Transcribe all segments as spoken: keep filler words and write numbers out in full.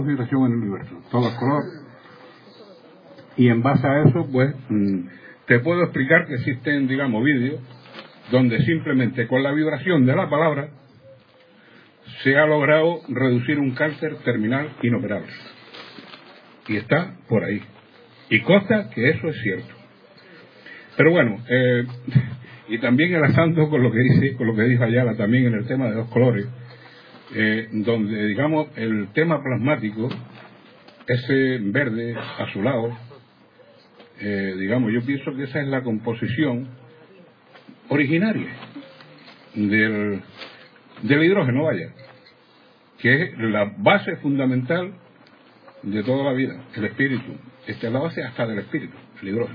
vibración en el universo, todo es color. Y en base a eso, pues, te puedo explicar que existen, digamos, vídeos donde simplemente con la vibración de la palabra se ha logrado reducir un cáncer terminal inoperable. Y está por ahí. Y consta que eso es cierto. Pero bueno, eh, y también enlazando con lo que dice, con lo que dijo Ayala también en el tema de los colores, eh, donde, digamos, el tema plasmático, ese verde azulado, eh, digamos, yo pienso que esa es la composición originaria del, del hidrógeno, vaya, que es la base fundamental de toda la vida, el espíritu. Esta es la base hasta del espíritu, el hidrógeno.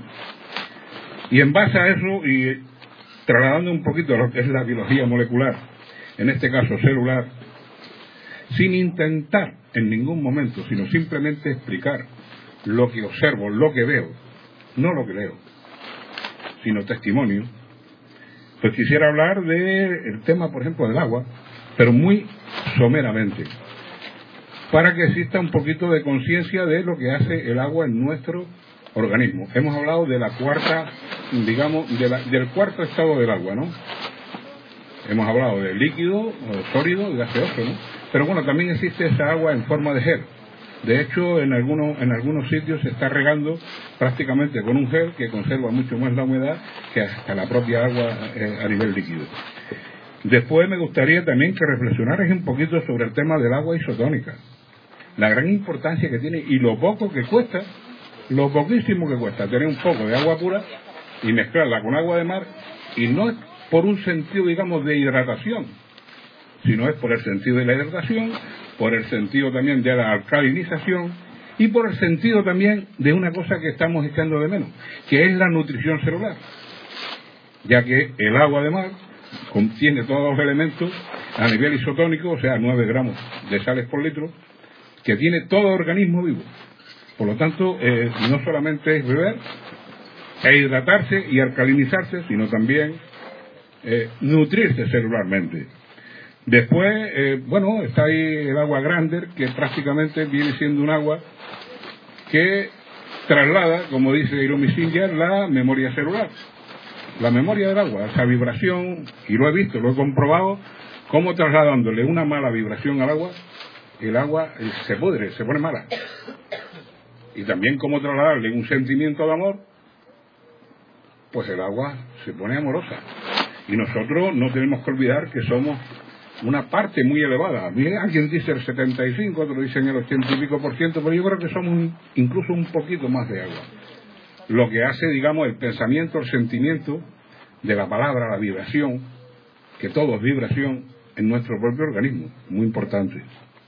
Y en base a eso, y trasladando un poquito a lo que es la biología molecular, en este caso celular, sin intentar en ningún momento, sino simplemente explicar lo que observo, lo que veo, no lo que leo, sino testimonio, pues quisiera hablar del tema, por ejemplo, del agua, pero muy someramente, para que exista un poquito de conciencia de lo que hace el agua en nuestro organismo. Hemos hablado de la cuarta, digamos, de la, del cuarto estado del agua, ¿no? Hemos hablado de líquido, sólido y gaseoso, ¿no? Pero bueno, también existe esa agua en forma de gel. De hecho, en algunos, en algunos sitios se está regando prácticamente con un gel que conserva mucho más la humedad que hasta la propia agua eh, a nivel líquido. Después me gustaría también que reflexionarais un poquito sobre el tema del agua isotónica. La gran importancia que tiene y lo poco que cuesta, lo poquísimo que cuesta tener un poco de agua pura y mezclarla con agua de mar, y no es por un sentido, digamos, de hidratación, sino es por el sentido de la hidratación, por el sentido también de la alcalinización y por el sentido también de una cosa que estamos echando de menos, que es la nutrición celular, ya que el agua de mar contiene todos los elementos a nivel isotónico, o sea, nueve gramos de sales por litro, que tiene todo organismo vivo. Por lo tanto, eh, no solamente es beber e hidratarse y alcalinizarse, sino también eh, nutrirse celularmente. Después, eh, bueno, está ahí el agua Grander, que prácticamente viene siendo un agua que traslada, como dice Hiromi Singer, la memoria celular. La memoria del agua, esa vibración, y lo he visto, lo he comprobado, cómo trasladándole una mala vibración al agua, el agua se pudre, se pone mala. Y también cómo trasladarle un sentimiento de amor, pues el agua se pone amorosa. Y nosotros no tenemos que olvidar que somos una parte muy elevada. Alguien dice el setenta y cinco, otros dicen el ochenta y pico por ciento, pero yo creo que somos un, incluso un poquito más de agua. Lo que hace, digamos, el pensamiento, el sentimiento de la palabra, la vibración, que todo es vibración en nuestro propio organismo, muy importante.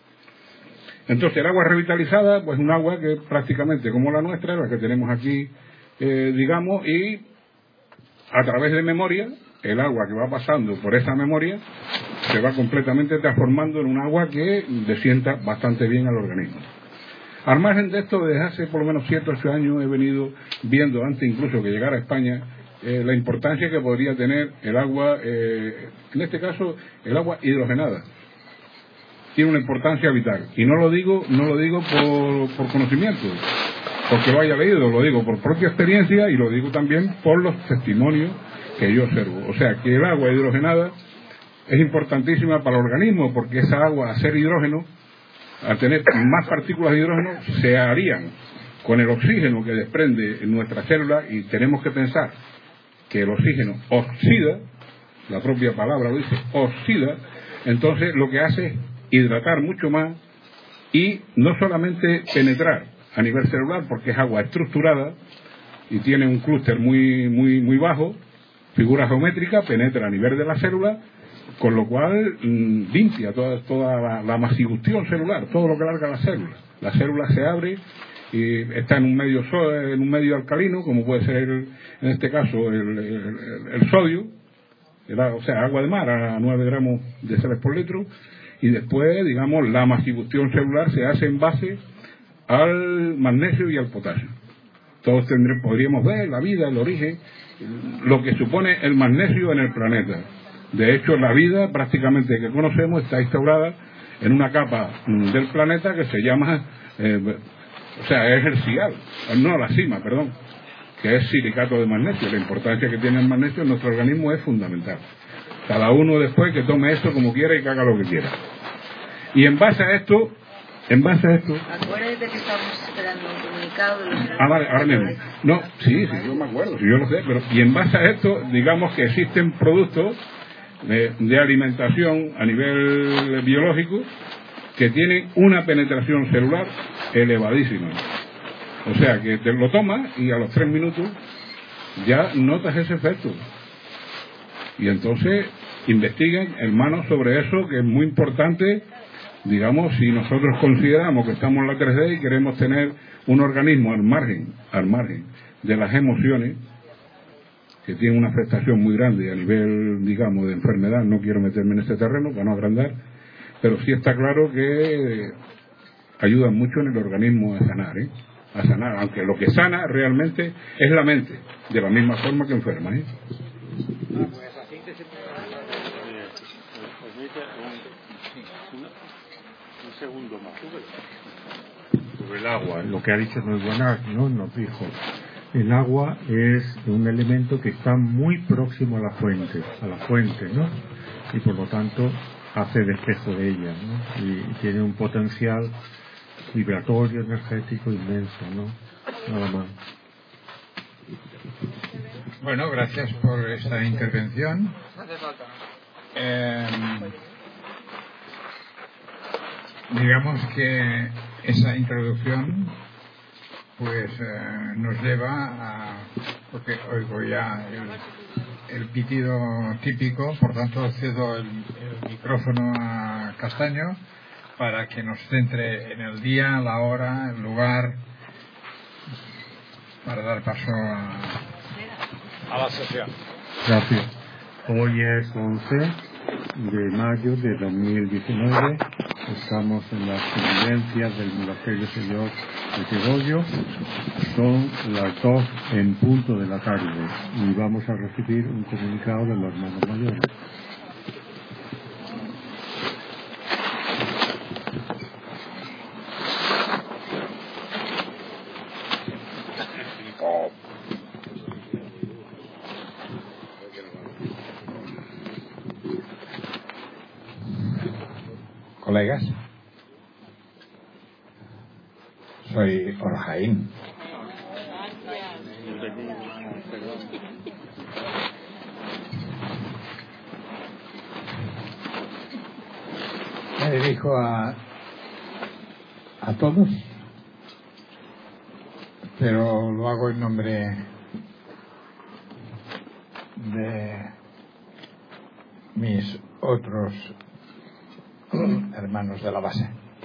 Entonces, el agua revitalizada, pues un agua que prácticamente como la nuestra, la que tenemos aquí, eh, digamos, y a través de memoria, el agua que va pasando por esa memoria se va completamente transformando en un agua que desienta bastante bien al organismo. Al margen de esto, desde hace por lo menos siete o ocho años he venido viendo, antes incluso que llegara a España, eh, la importancia que podría tener el agua, eh, en este caso, el agua hidrogenada. Tiene una importancia vital. Y no lo digo, no lo digo por, por conocimiento, porque lo haya leído, lo digo por propia experiencia y lo digo también por los testimonios que yo observo. O sea, que el agua hidrogenada es importantísima para el organismo, porque esa agua, al ser hidrógeno, al tener más partículas de hidrógeno, se harían con el oxígeno que desprende en nuestras células, y tenemos que pensar que el oxígeno oxida, la propia palabra lo dice, oxida, entonces lo que hace es hidratar mucho más y no solamente penetrar a nivel celular, porque es agua estructurada y tiene un clúster muy, muy, muy bajo, figura geométrica, penetra a nivel de la célula, con lo cual mmm, limpia toda, toda la, la masibustión celular, todo lo que larga la célula. La célula se abre y está en un medio so, en un medio alcalino, como puede ser el, en este caso el, el, el sodio, el, o sea, agua de mar a nueve gramos de sales por litro, y después, digamos, la masibustión celular se hace en base al magnesio y al potasio. Todos tendremos, podríamos ver la vida, el origen, lo que supone el magnesio en el planeta. De hecho, la vida prácticamente que conocemos está instaurada en una capa mm, del planeta que se llama, eh, o sea, es el cial, no la cima, perdón, que es silicato de magnesio. La importancia que tiene el magnesio en nuestro organismo es fundamental. Cada uno después que tome esto como quiera y que haga lo que quiera. Y en base a esto, en base a esto... Acuérdate que estamos esperando un comunicado de los... Ah, vale, ahora mismo. No, sí, sí, yo me acuerdo, sí, yo lo sé, pero y en base a esto, digamos que existen productos de, de alimentación a nivel biológico que tienen una penetración celular elevadísima. O sea, que te lo tomas y a los tres minutos ya notas ese efecto. Y entonces investiguen, hermanos, sobre eso, que es muy importante, digamos, si nosotros consideramos que estamos en la tres D y queremos tener un organismo al margen, al margen de las emociones, que tiene una afectación muy grande a nivel, digamos, de enfermedad. No quiero meterme en este terreno para no agrandar, pero sí está claro que ayudan mucho en el organismo a sanar, ¿eh? A sanar, aunque lo que sana realmente es la mente, de la misma forma que enferma, ¿eh? Un segundo más. Sobre el agua, lo que ha dicho Neubonac, ¿no? Nos dijo, el agua es un elemento que está muy próximo a la fuente, a la fuente, ¿no? Y por lo tanto hace de espejo de ella, ¿no? Y, y tiene un potencial vibratorio, energético inmenso, ¿no? Nada más. Bueno, gracias por esta intervención. Eh, digamos que esa introducción pues eh, nos lleva a, porque oigo ya el, el pitido típico, por tanto cedo el, el micrófono a Castaño para que nos centre en el día, la hora, el lugar, para dar paso a, a la sesión. Gracias. Hoy es once de mayo de dos mil diecinueve. Estamos en las convivencias del Monasterio Señor de Tegollo. Son las dos en punto de la tarde y vamos a recibir un comunicado de los hermanos mayores. Colegas, soy Orjaín. Me dirijo a, a todos, pero lo hago en nombre de mis otros hermanos de la base,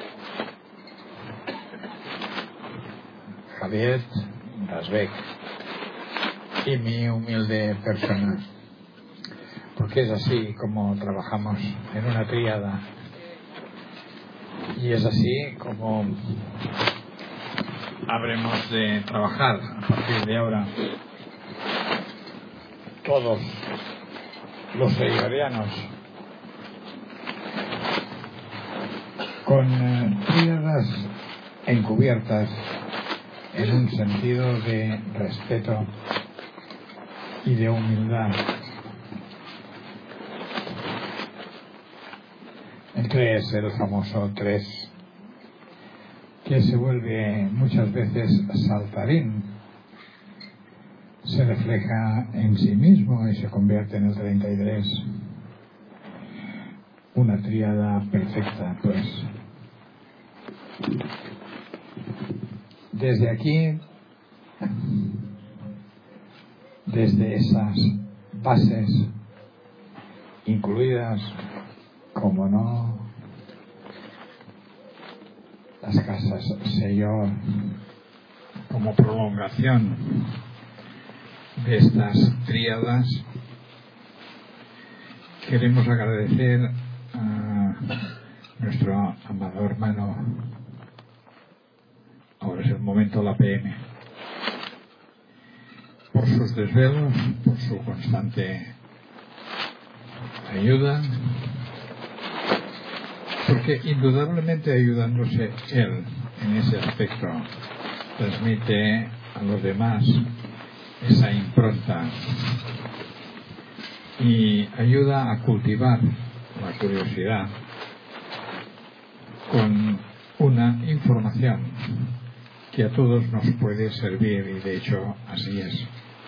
Javier, Rasbeck y mi humilde persona, porque es así como trabajamos en una tríada y es así como habremos de trabajar a partir de ahora todos los eigorianos, con eh, tríadas encubiertas en un sentido de respeto y de humildad. El tres, el famoso tres, que se vuelve muchas veces saltarín, se refleja en sí mismo y se convierte en el treinta y tres. Una tríada perfecta, pues. Desde aquí, desde esas bases incluidas, como no, las casas Señor, como prolongación de estas tríadas, queremos agradecer a nuestro amado hermano, ahora es el momento de la P M, por sus desvelos, por su constante ayuda porque indudablemente ayudándose él en ese aspecto transmite a los demás esa impronta y ayuda a cultivar la curiosidad con una información que a todos nos puede servir, y de hecho así es.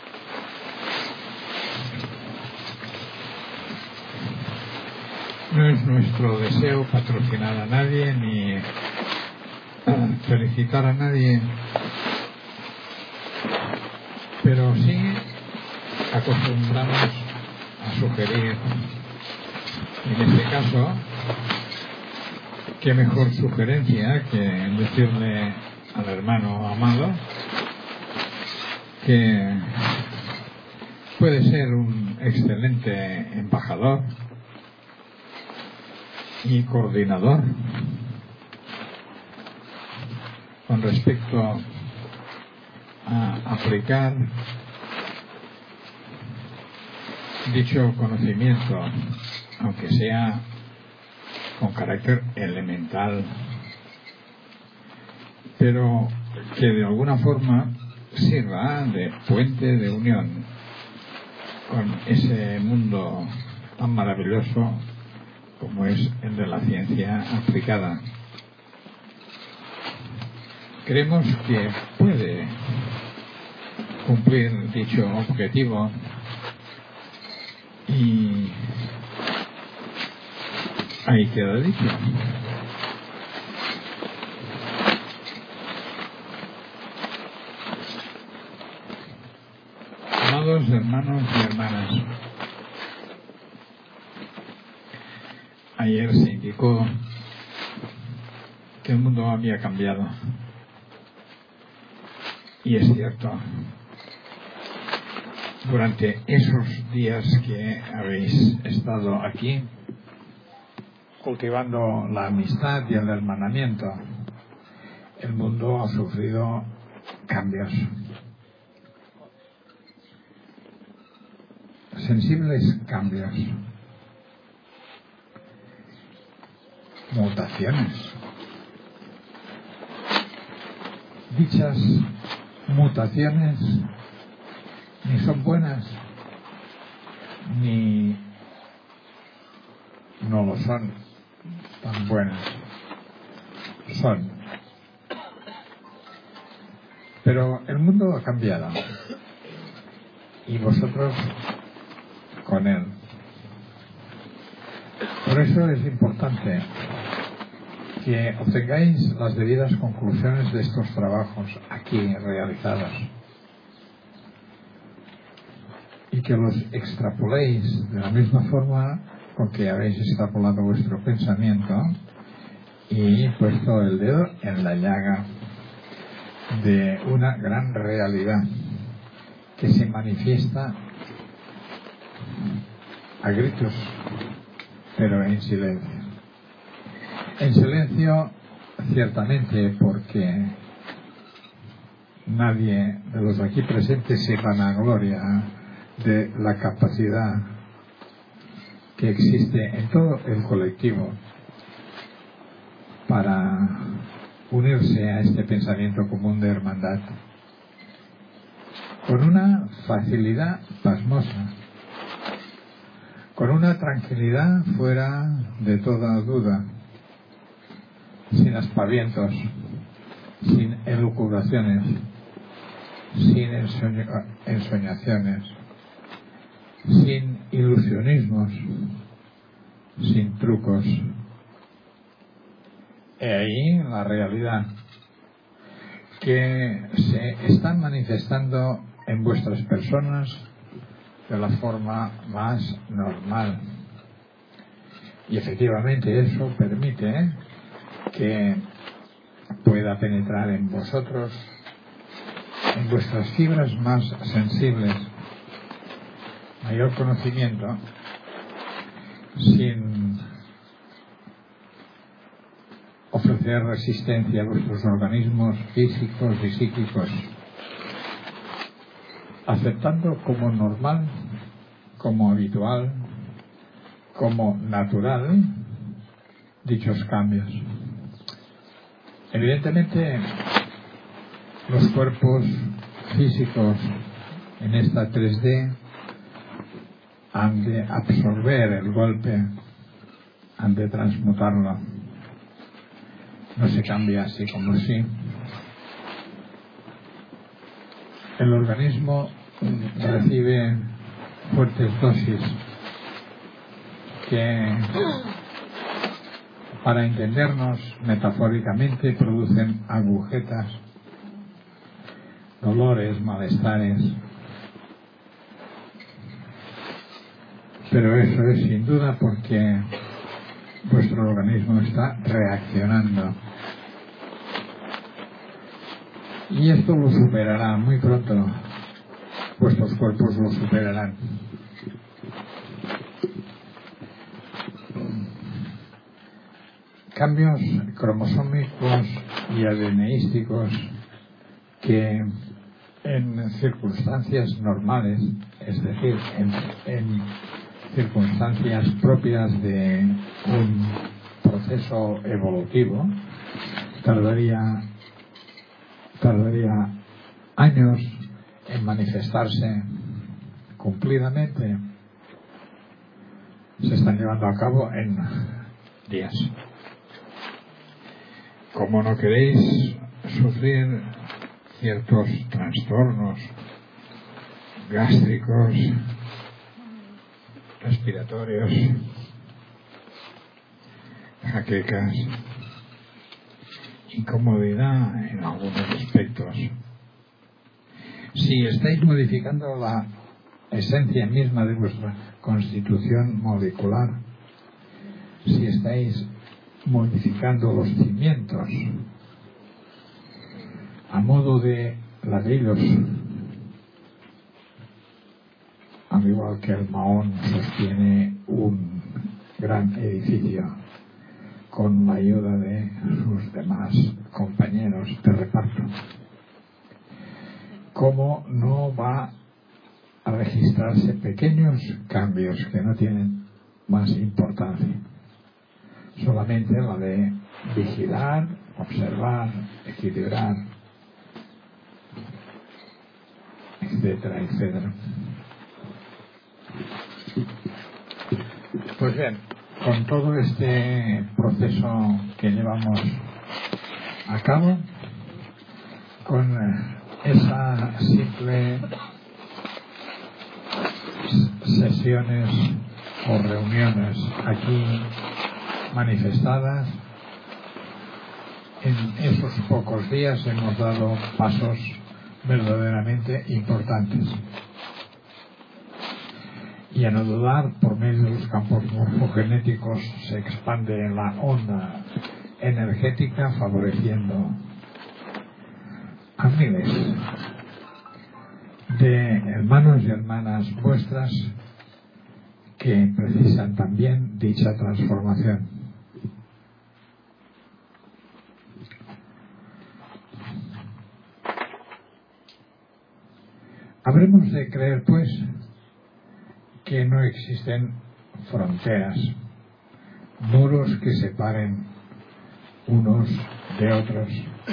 No es nuestro deseo patrocinar a nadie ni felicitar a nadie, pero sí acostumbramos a sugerir, en este caso, qué mejor sugerencia que decirle al hermano amado que puede ser un excelente embajador y coordinador con respecto a aplicar dicho conocimiento, aunque sea con carácter elemental, pero que de alguna forma sirva de puente de unión con ese mundo tan maravilloso como es el de la ciencia aplicada. Creemos que puede cumplir dicho objetivo y ahí queda dicho. Amados hermanos y hermanas, ayer se indicó que el mundo había cambiado. Y es cierto. Durante esos días que habéis estado aquí, cultivando la amistad y el hermanamiento, el mundo ha sufrido cambios. Sensibles cambios. Mutaciones. Dichas mutaciones ni son buenas ni no lo son tan buenas. Son. Pero el mundo ha cambiado y vosotros con él. Por eso es importante que obtengáis las debidas conclusiones de estos trabajos aquí realizados y que los extrapoléis de la misma forma con que habéis extrapolado vuestro pensamiento y puesto el dedo en la llaga de una gran realidad que se manifiesta a gritos, pero en silencio. En silencio, ciertamente, porque nadie de los aquí presentes se vanagloria de la capacidad que existe en todo el colectivo para unirse a este pensamiento común de hermandad con una facilidad pasmosa, con una tranquilidad fuera de toda duda, sin aspavientos, sin elucubraciones, sin ensoñ- ensoñaciones, sin ilusionismos, sin trucos. He ahí la realidad que se está manifestando en vuestras personas de la forma más normal. Y efectivamente eso permite ¿eh? que pueda penetrar en vosotros, en vuestras fibras más sensibles, mayor conocimiento, sin ofrecer resistencia a vuestros organismos físicos y psíquicos, aceptando como normal, como habitual, como natural dichos cambios. Evidentemente, los cuerpos físicos en esta tres D han de absorber el golpe, han de transmutarlo. No se cambia así como así. El organismo recibe fuertes dosis que, para entendernos metafóricamente, producen agujetas, dolores, malestares. Pero eso es sin duda porque vuestro organismo está reaccionando. Y esto lo superará muy pronto. Vuestros cuerpos lo superarán. Cambios cromosómicos y adeneísticos que en circunstancias normales, es decir, en, en circunstancias propias de un proceso evolutivo, tardaría, tardaría años en manifestarse cumplidamente, se están llevando a cabo en días. Como no queréis sufrir ciertos trastornos gástricos, respiratorios, jaquecas, incomodidad en algunos aspectos, si estáis modificando la esencia misma de vuestra constitución molecular, si estáis modificando los cimientos a modo de ladrillos, al igual que el Mahón sostiene un gran edificio con la ayuda de sus demás compañeros de reparto, ¿cómo no va a registrarse pequeños cambios que no tienen más importancia? Solamente la de vigilar, observar, equilibrar, etcétera, etcétera. Pues bien, con todo este proceso que llevamos a cabo, con esa simple sesiones o reuniones aquí manifestadas, en esos pocos días hemos dado pasos verdaderamente importantes. Y a no dudar, por medio de los campos morfogenéticos se expande la onda energética, favoreciendo a miles de hermanos y hermanas vuestras que precisan también dicha transformación. Habremos de creer, pues, que no existen fronteras, muros que separen unos de otros,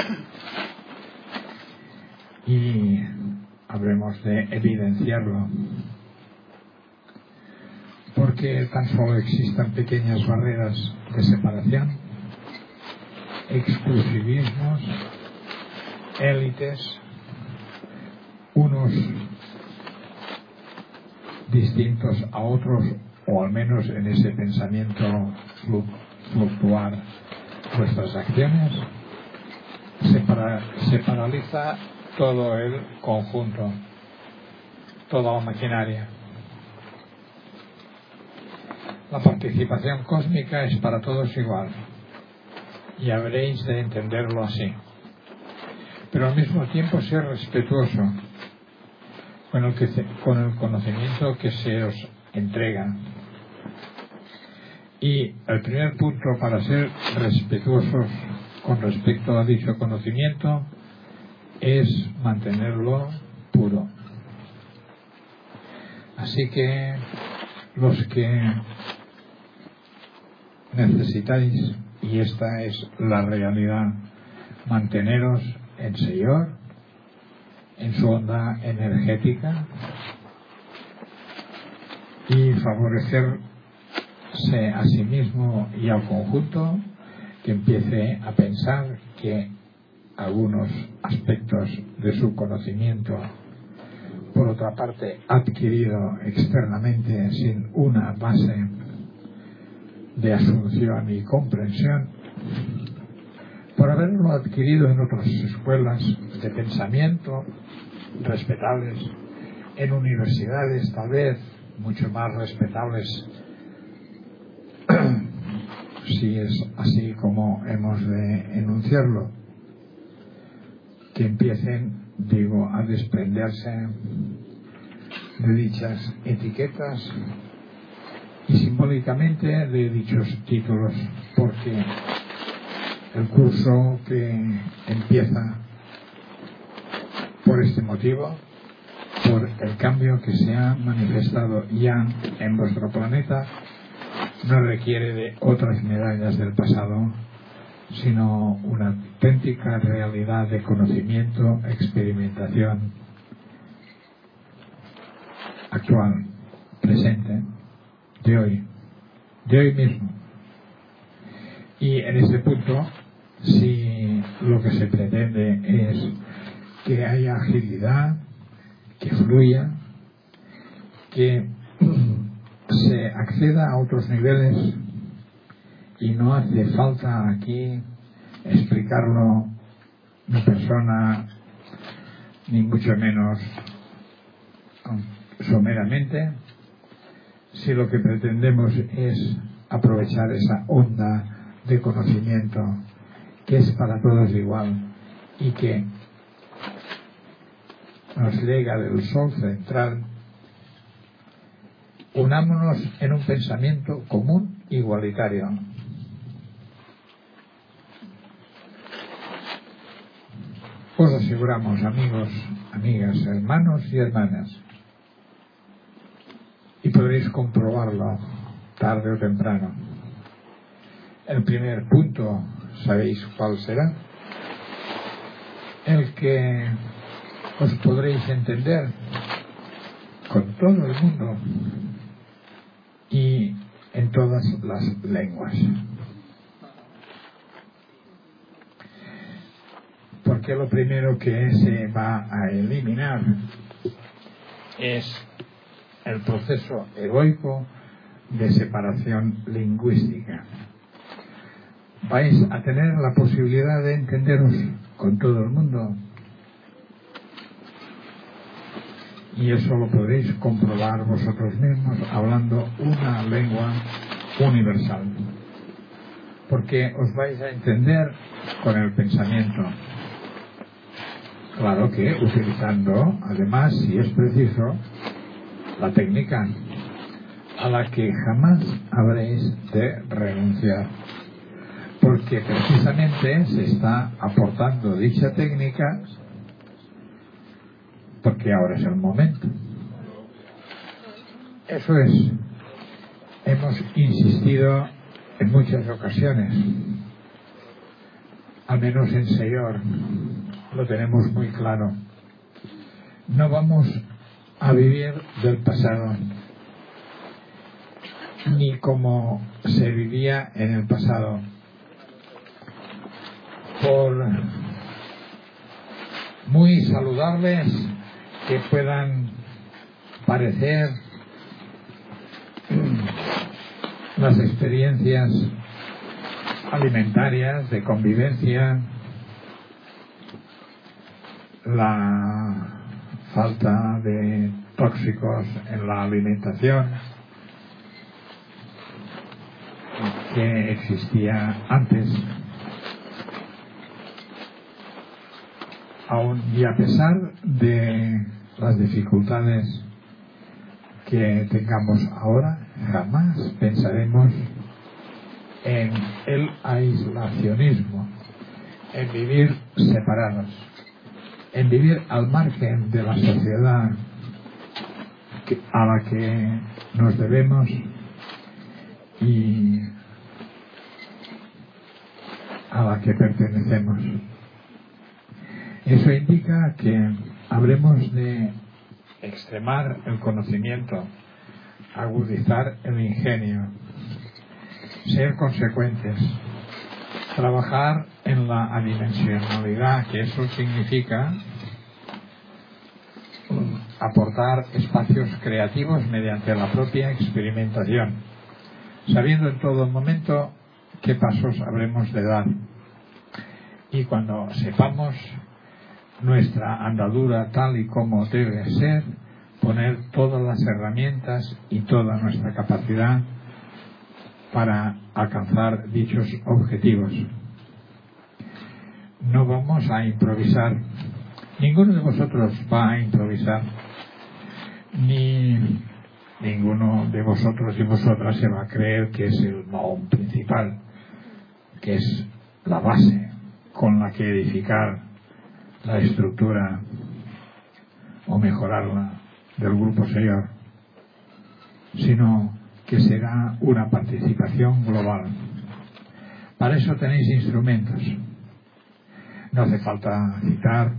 y habremos de evidenciarlo, porque tan solo existan pequeñas barreras de separación, exclusivismos, élites, unos distintos a otros, o al menos en ese pensamiento fluctuar vuestras acciones, se, para, se paraliza todo el conjunto, toda la maquinaria. La participación cósmica es para todos igual, y habréis de entenderlo así, pero al mismo tiempo ser respetuoso con el, que, con el conocimiento que se os entrega. Y el primer punto para ser respetuosos con respecto a dicho conocimiento es mantenerlo puro. Así que los que necesitáis, y esta es la realidad, manteneros en Señor, en su onda energética, y favorecerse a sí mismo y al conjunto, que empiece a pensar que algunos aspectos de su conocimiento, por otra parte adquirido externamente sin una base de asunción y comprensión, por haberlo adquirido en otras escuelas de pensamiento respetables, en universidades tal vez mucho más respetables, si es así como hemos de enunciarlo, que empiecen, digo, a desprenderse de dichas etiquetas y simbólicamente de dichos títulos, porque el curso que empieza por este motivo, por el cambio que se ha manifestado ya en vuestro planeta, no requiere de otras medallas del pasado, sino una auténtica realidad de conocimiento, experimentación actual, presente, de hoy, de hoy mismo. Y en este punto, si lo que se pretende es que haya agilidad, que fluya, que se acceda a otros niveles, y no hace falta aquí explicarlo ni persona, ni mucho menos someramente, si lo que pretendemos es aprovechar esa onda de conocimiento que es para todos igual y que nos llega del sol central. Unámonos en un pensamiento común igualitario. Os aseguramos, amigos, amigas, hermanos y hermanas, y podréis comprobarlo tarde o temprano. El primer punto, ¿sabéis cuál será? El que os podréis entender con todo el mundo y en todas las lenguas. Porque lo primero que se va a eliminar es el proceso egoico de separación lingüística. Vais a tener la posibilidad de entenderos con todo el mundo, y eso lo podréis comprobar vosotros mismos hablando una lengua universal, porque os vais a entender con el pensamiento. Claro que utilizando, además, si es preciso, la técnica a la que jamás habréis de renunciar, porque precisamente se está aportando dicha técnica porque ahora es el momento. Eso es, hemos insistido en muchas ocasiones, al menos en Señor lo tenemos muy claro. No vamos a vivir del pasado, ni como se vivía en el pasado, por muy saludables que puedan parecer las experiencias alimentarias, de convivencia, la falta de tóxicos en la alimentación que existía antes. Aún y a pesar de las dificultades que tengamos ahora, jamás pensaremos en el aislacionismo, en vivir separados, en vivir al margen de la sociedad a la que nos debemos y a la que pertenecemos. Eso indica que habremos de extremar el conocimiento, agudizar el ingenio, ser consecuentes, trabajar en la adimensionalidad, que eso significa aportar espacios creativos mediante la propia experimentación, sabiendo en todo momento qué pasos habremos de dar. Y cuando sepamos nuestra andadura tal y como debe ser, poner todas las herramientas y toda nuestra capacidad para alcanzar dichos objetivos. No vamos a improvisar. Ninguno de vosotros va a improvisar, ni ninguno de vosotros y vosotras se va a creer que es el mahón principal, que es la base con la que edificar la estructura o mejorarla del grupo Señor, sino que será una participación global. Para eso tenéis instrumentos. No hace falta citar,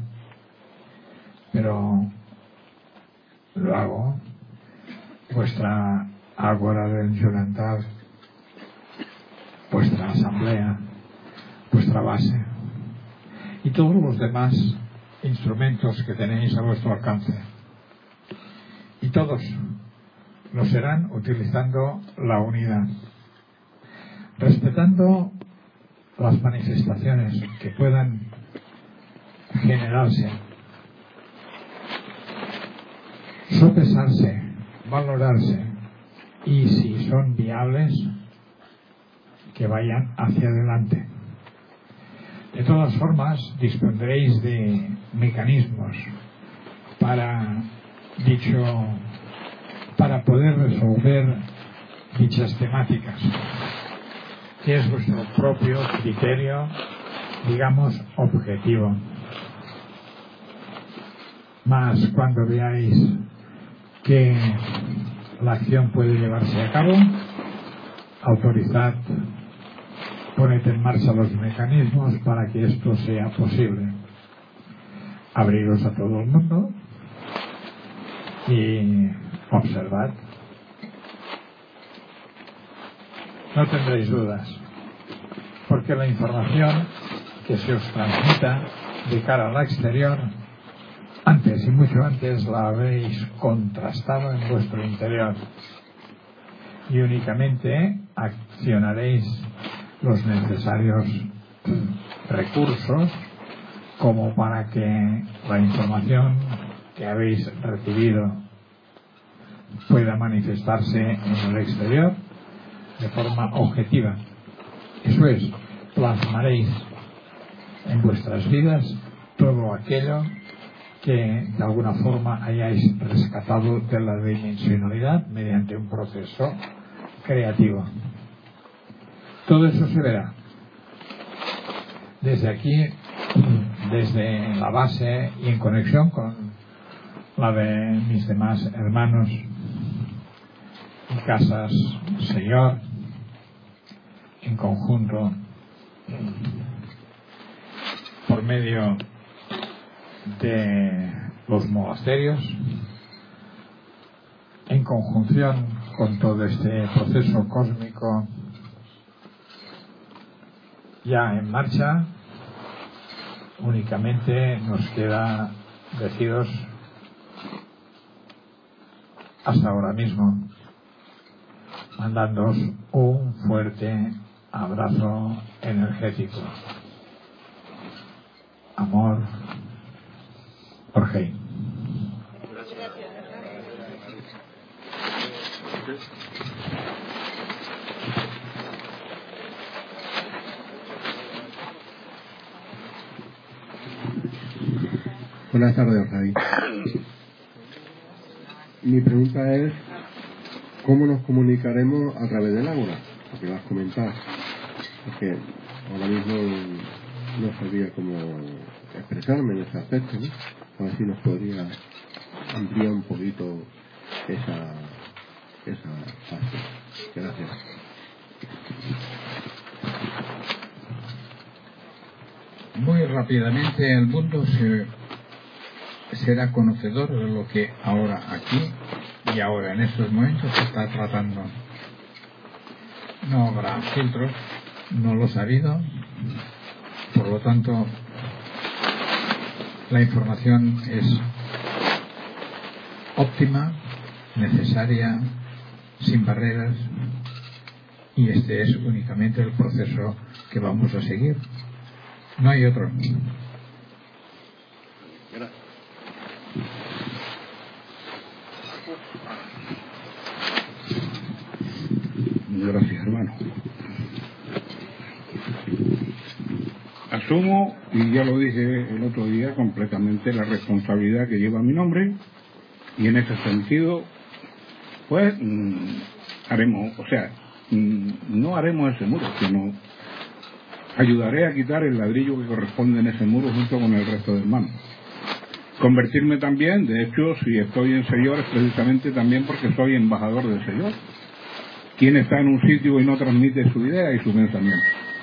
pero lo hago. Vuestra ágora del Yurantar, vuestra asamblea, vuestra base y todos los demás instrumentos que tenéis a vuestro alcance. Y todos lo serán utilizando la unidad, respetando las manifestaciones que puedan generarse, sopesarse, valorarse y, si son viables, que vayan hacia adelante. De todas formas, dispondréis de mecanismos para dicho para poder resolver dichas temáticas, que es vuestro propio criterio, digamos, objetivo. Mas cuando veáis que la acción puede llevarse a cabo, autorizad, poned en marcha los mecanismos para que esto sea posible. Abriros a todo el mundo y observad. No tendréis dudas, porque la información que se os transmita de cara al exterior, antes y mucho antes la habéis contrastado en vuestro interior, y únicamente accionaréis los necesarios recursos como para que la información que habéis recibido pueda manifestarse en el exterior de forma objetiva. Eso es, plasmaréis en vuestras vidas todo aquello que de alguna forma hayáis rescatado de la dimensionalidad mediante un proceso creativo. Todo eso se verá desde aquí, desde la base y en conexión con la de mis demás hermanos y casas Señor, en conjunto, por medio de los monasterios, en conjunción con todo este proceso cósmico ya en marcha. Únicamente nos queda deciros hasta ahora mismo, mandándoos un fuerte abrazo energético. Amor, Jorge. Buenas tardes, Raí. Mi pregunta es, ¿cómo nos comunicaremos a través del ágora? Porque lo has comentado. Porque ahora mismo no sabía cómo expresarme en ese aspecto, ¿no? A ver si nos podría ampliar un poquito esa, esa fase. Gracias. muy rápidamente el mundo se será conocedor de lo que ahora aquí y ahora en estos momentos se está tratando. No habrá filtros, no los ha habido, por lo tanto la información es óptima, necesaria, sin barreras, y este es únicamente el proceso que vamos a seguir. No hay otro. Gracias, hermano. Asumo, y ya lo dije el otro día, completamente la responsabilidad que lleva mi nombre, y en ese sentido, pues, mmm, haremos, o sea, mmm, no haremos ese muro, sino ayudaré a quitar el ladrillo que corresponde en ese muro junto con el resto de hermanos. Convertirme también, de hecho, si estoy en Señor, es precisamente también porque soy embajador del Señor, quien está en un sitio y no transmite su idea y su pensamiento.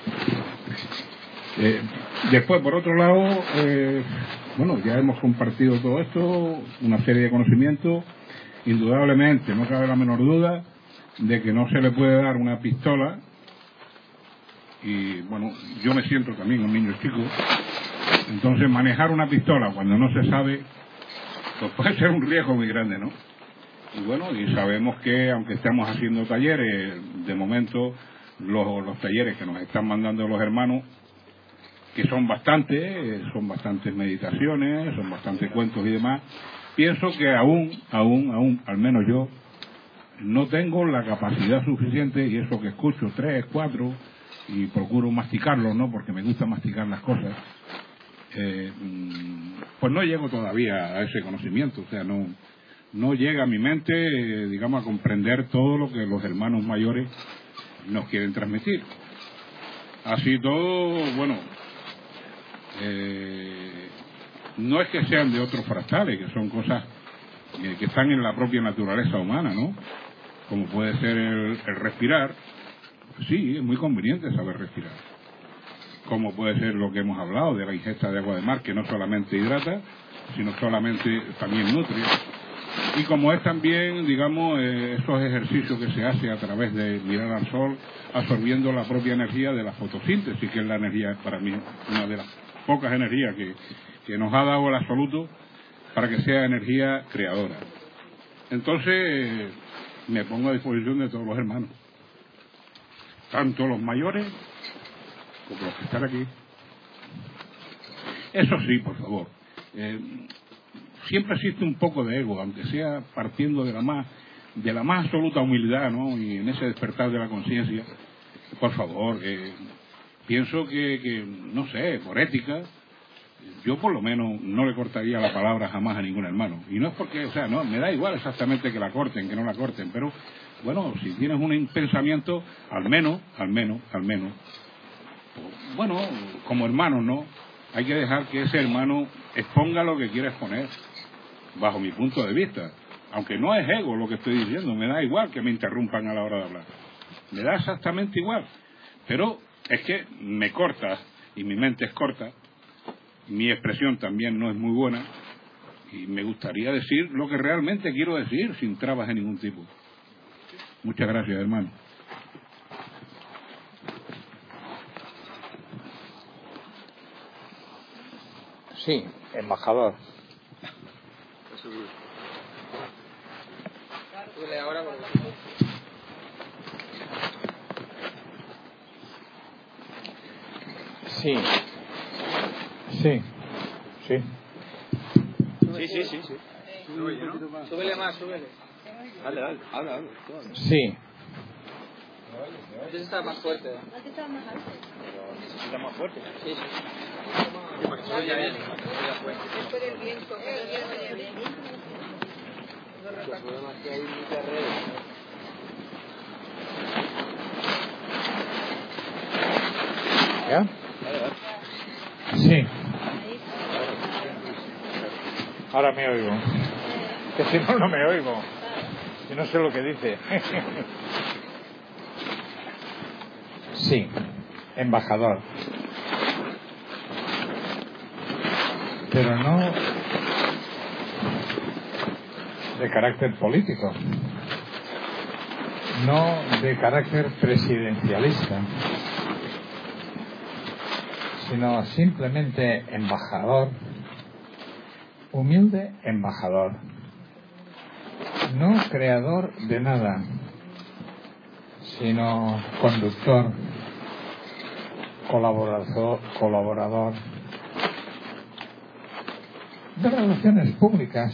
Eh, después, por otro lado, eh, bueno, ya hemos compartido todo esto, una serie de conocimientos. Indudablemente, no cabe la menor duda de que no se le puede dar una pistola, y bueno, yo me siento también un niño chico, entonces manejar una pistola cuando no se sabe, pues puede ser un riesgo muy grande, ¿no? Y bueno, y sabemos que aunque estamos haciendo talleres, de momento los, los talleres que nos están mandando los hermanos, que son bastantes, son bastantes meditaciones, son bastantes cuentos y demás, pienso que aún, aún, aún, al menos yo, no tengo la capacidad suficiente, y eso que escucho tres, cuatro, y procuro masticarlo, ¿no? Porque me gusta masticar las cosas, eh, pues no llego todavía a ese conocimiento, o sea, no, no llega a mi mente, eh, digamos, a comprender todo lo que los hermanos mayores nos quieren transmitir. Así todo, bueno, eh, no es que sean de otros fractales, que son cosas eh, que están en la propia naturaleza humana, ¿no? Como puede ser el, el respirar. Sí, es muy conveniente saber respirar. Como puede ser lo que hemos hablado de la ingesta de agua de mar, que no solamente hidrata, sino solamente también nutre. Y como es también, digamos, eh, esos ejercicios que se hace a través de mirar al sol, absorbiendo la propia energía de la fotosíntesis, que es la energía, para mí, una de las pocas energías que, que nos ha dado el absoluto para que sea energía creadora. Entonces, eh, me pongo a disposición de todos los hermanos, tanto los mayores como los que están aquí. Eso sí, por favor, eh, siempre existe un poco de ego, aunque sea partiendo de la más de la más absoluta humildad, ¿no? Y en ese despertar de la conciencia, por favor, eh, pienso que, que, no sé, por ética, yo por lo menos no le cortaría la palabra jamás a ningún hermano. Y no es porque, o sea, no, me da igual exactamente que la corten, que no la corten, pero bueno, si tienes un pensamiento, al menos, al menos, al menos, pues, bueno, como hermanos, ¿no? Hay que dejar que ese hermano exponga lo que quiera exponer, bajo mi punto de vista. Aunque no es ego lo que estoy diciendo, me da igual que me interrumpan a la hora de hablar. Me da exactamente igual. Pero es que me corta, y mi mente es corta, mi expresión también no es muy buena, y me gustaría decir lo que realmente quiero decir, sin trabas de ningún tipo. Muchas gracias, hermano. Sí, embajador. Sí. Sí. Sí. Sí, sí, sí, sí. Súbele más, súbele. Dale, dale, habla, habla. Sí. Antes estaba más fuerte. Antes estaba más alto. Pero necesita más fuerte. Sí, sí. Después el viento, el viento, el viento. El problema es que hay muchas redes. ¿Ya? Sí. Ahora me oigo. Que si no, no me oigo. Y no sé lo que dice. Sí, embajador. pero no de carácter político, no de carácter presidencialista, sino simplemente embajador, humilde embajador, no creador de nada, sino conductor, colaborador, colaborador de relaciones públicas,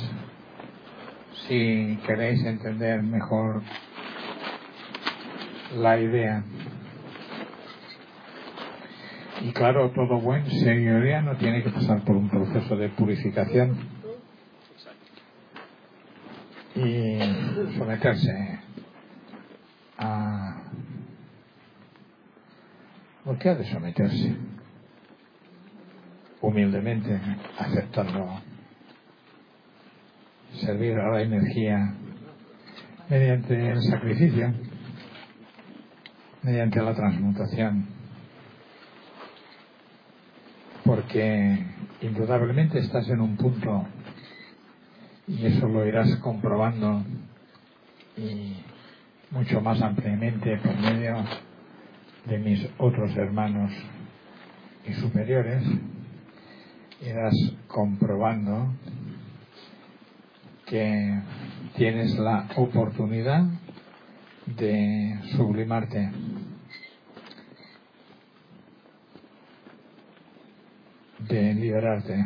si queréis entender mejor la idea. Y claro, todo buen señoriano tiene que pasar por un proceso de purificación y someterse a... ¿Por qué ha de someterse? Humildemente, aceptando servir a la energía mediante el sacrificio, mediante la transmutación, porque indudablemente estás en un punto, y eso lo irás comprobando y mucho más ampliamente por medio de mis otros hermanos y superiores, irás comprobando que tienes la oportunidad de sublimarte, de liberarte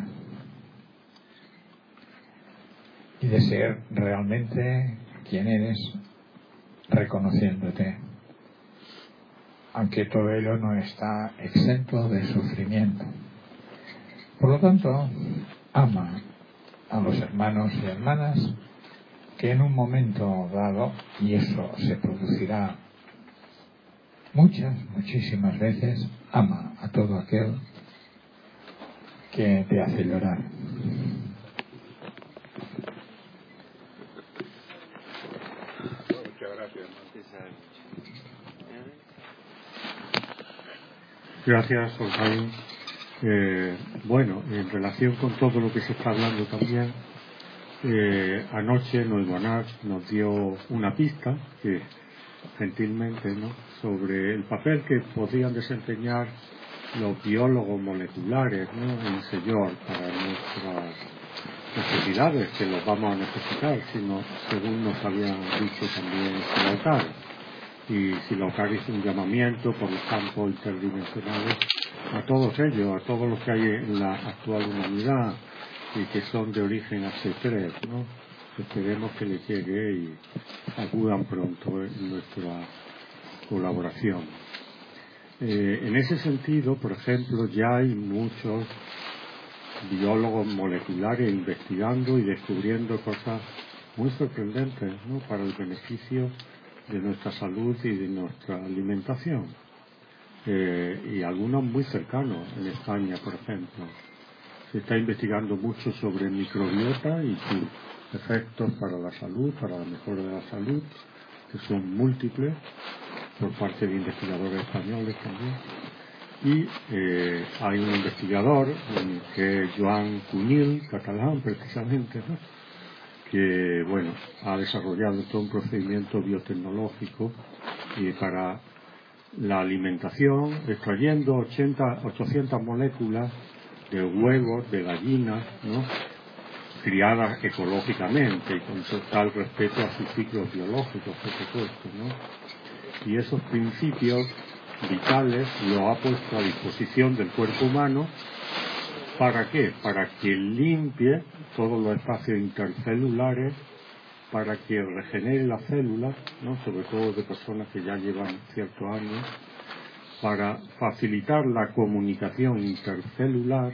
y de ser realmente quien eres, reconociéndote, aunque todo ello no está exento de sufrimiento. Por lo tanto, ama a los hermanos y hermanas que en un momento dado, y eso se producirá muchas, muchísimas veces, ama a todo aquel que te hace llorar. Muchas gracias. Gracias, Jorge. Eh, bueno, en relación con todo lo que se está hablando también, eh, anoche Noiguanach nos dio una pista, que gentilmente, ¿no?, sobre el papel que podrían desempeñar los biólogos moleculares, ¿no?, en Señor para nuestras necesidades, que los vamos a necesitar, sino, según nos habían dicho también Silocar. Y Silocar hizo un llamamiento por los campos interdimensionales a todos ellos, a todos los que hay en la actual humanidad y que son de origen hache tres, ¿no? Esperemos que les llegue y acudan pronto en nuestra colaboración. Eh, en ese sentido, por ejemplo, ya hay muchos biólogos moleculares investigando y descubriendo cosas muy sorprendentes, ¿no?, para el beneficio de nuestra salud y de nuestra alimentación. Eh, y algunos muy cercanos en España, por ejemplo. Se está investigando mucho sobre microbiota y sus efectos para la salud, para la mejora de la salud, que son múltiples, por parte de investigadores españoles también. Y eh, hay un investigador, que es Joan Cunil, catalán precisamente, ¿no?, que, bueno, ha desarrollado todo un procedimiento biotecnológico y para la alimentación, extrayendo ochenta, ochocientas moléculas de huevos de gallinas, ¿no?, criadas ecológicamente y con total respeto a sus ciclos biológicos, por supuesto, ¿no? Y esos principios vitales lo ha puesto a disposición del cuerpo humano. ¿Para qué? Para que limpie todos los espacios intercelulares, para que regenere las células, ¿no?, sobre todo de personas que ya llevan ciertos años, para facilitar la comunicación intercelular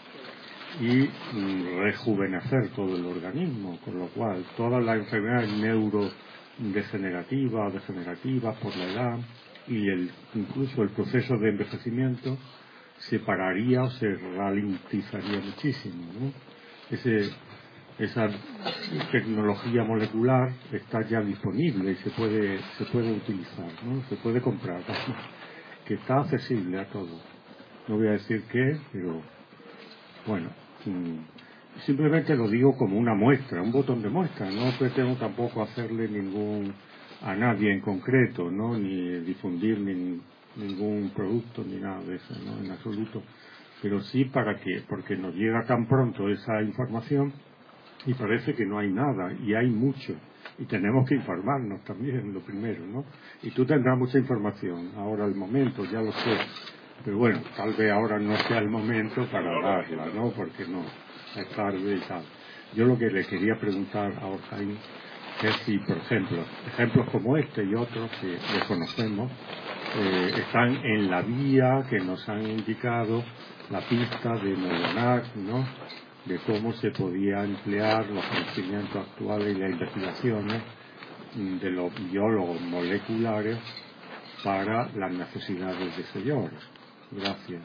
y mm, rejuvenecer todo el organismo, con lo cual todas las enfermedades neurodegenerativas o degenerativas por la edad y el, incluso el proceso de envejecimiento se pararía o se ralentizaría muchísimo, ¿no? Ese, esa tecnología molecular está ya disponible y se puede se puede utilizar, ¿no?, se puede comprar, que está accesible a todos. No voy a decir qué, pero bueno, simplemente lo digo como una muestra, un botón de muestra. No pretendo tampoco hacerle ningún a nadie en concreto, ¿no? Ni difundir ni, ningún producto ni nada de eso, ¿no? En absoluto. Pero sí para que, porque nos llega tan pronto esa información y parece que no hay nada, y hay mucho. Y tenemos que informarnos también, lo primero, ¿no? Y tú tendrás mucha información, ahora el momento, ya lo sé. Pero bueno, tal vez ahora no sea el momento para darla, ¿no? Porque no, es tarde y tal. Yo lo que le quería preguntar a Orjaín es si, por ejemplo, ejemplos como este y otros que desconocemos, eh, están en la vía que nos han indicado la pista de Mollenac, ¿no? De cómo se podía emplear los conocimientos actuales y las investigaciones de los biólogos moleculares para las necesidades de señores. Gracias.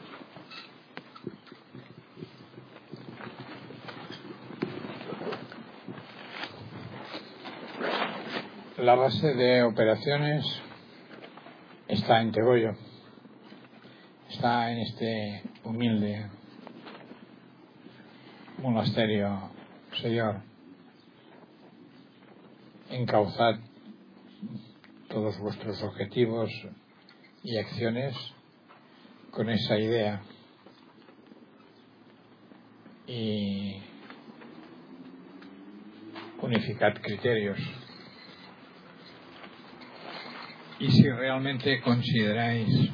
La base de operaciones está en Tegollo, está en este humilde monasterio, Señor. Encauzad todos vuestros objetivos y acciones con esa idea y unificad criterios. Y si realmente consideráis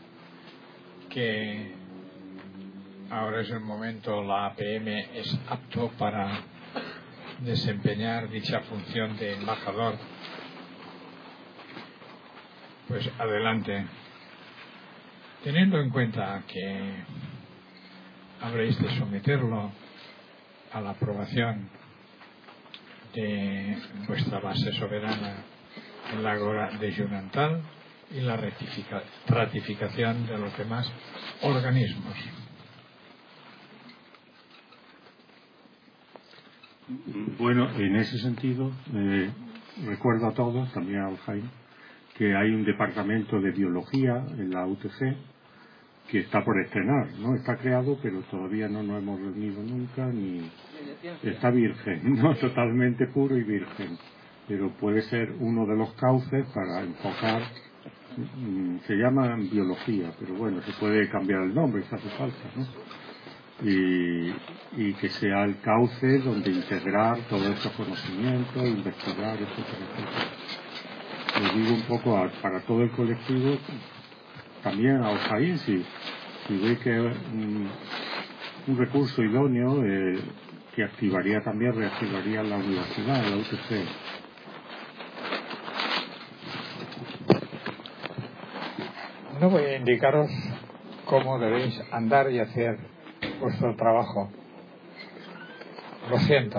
que ahora es el momento, la A P M es apto para desempeñar dicha función de embajador, pues adelante, teniendo en cuenta que habréis de someterlo a la aprobación de vuestra base soberana en la Agora de Junantal y la ratifica, ratificación de los demás organismos. Bueno, en ese sentido, eh, recuerdo a todos, también a Jaime, que hay un departamento de biología en la U T C que está por estrenar, ¿no? Está creado, pero todavía no nos hemos reunido nunca, ni está virgen, ¿no? Totalmente puro y virgen. Pero puede ser uno de los cauces para enfocar, se llama biología, pero bueno, se puede cambiar el nombre si hace falta, ¿no? Y, y que sea el cauce donde integrar todos estos conocimientos, investigar, etcétera, etcétera. Lo digo un poco a, para todo el colectivo, también a Ojaín, si, si ve que es un, un recurso idóneo eh, que activaría también, reactivaría la universidad, la U T C. No voy a indicaros cómo debéis andar y hacer vuestro trabajo. Lo siento.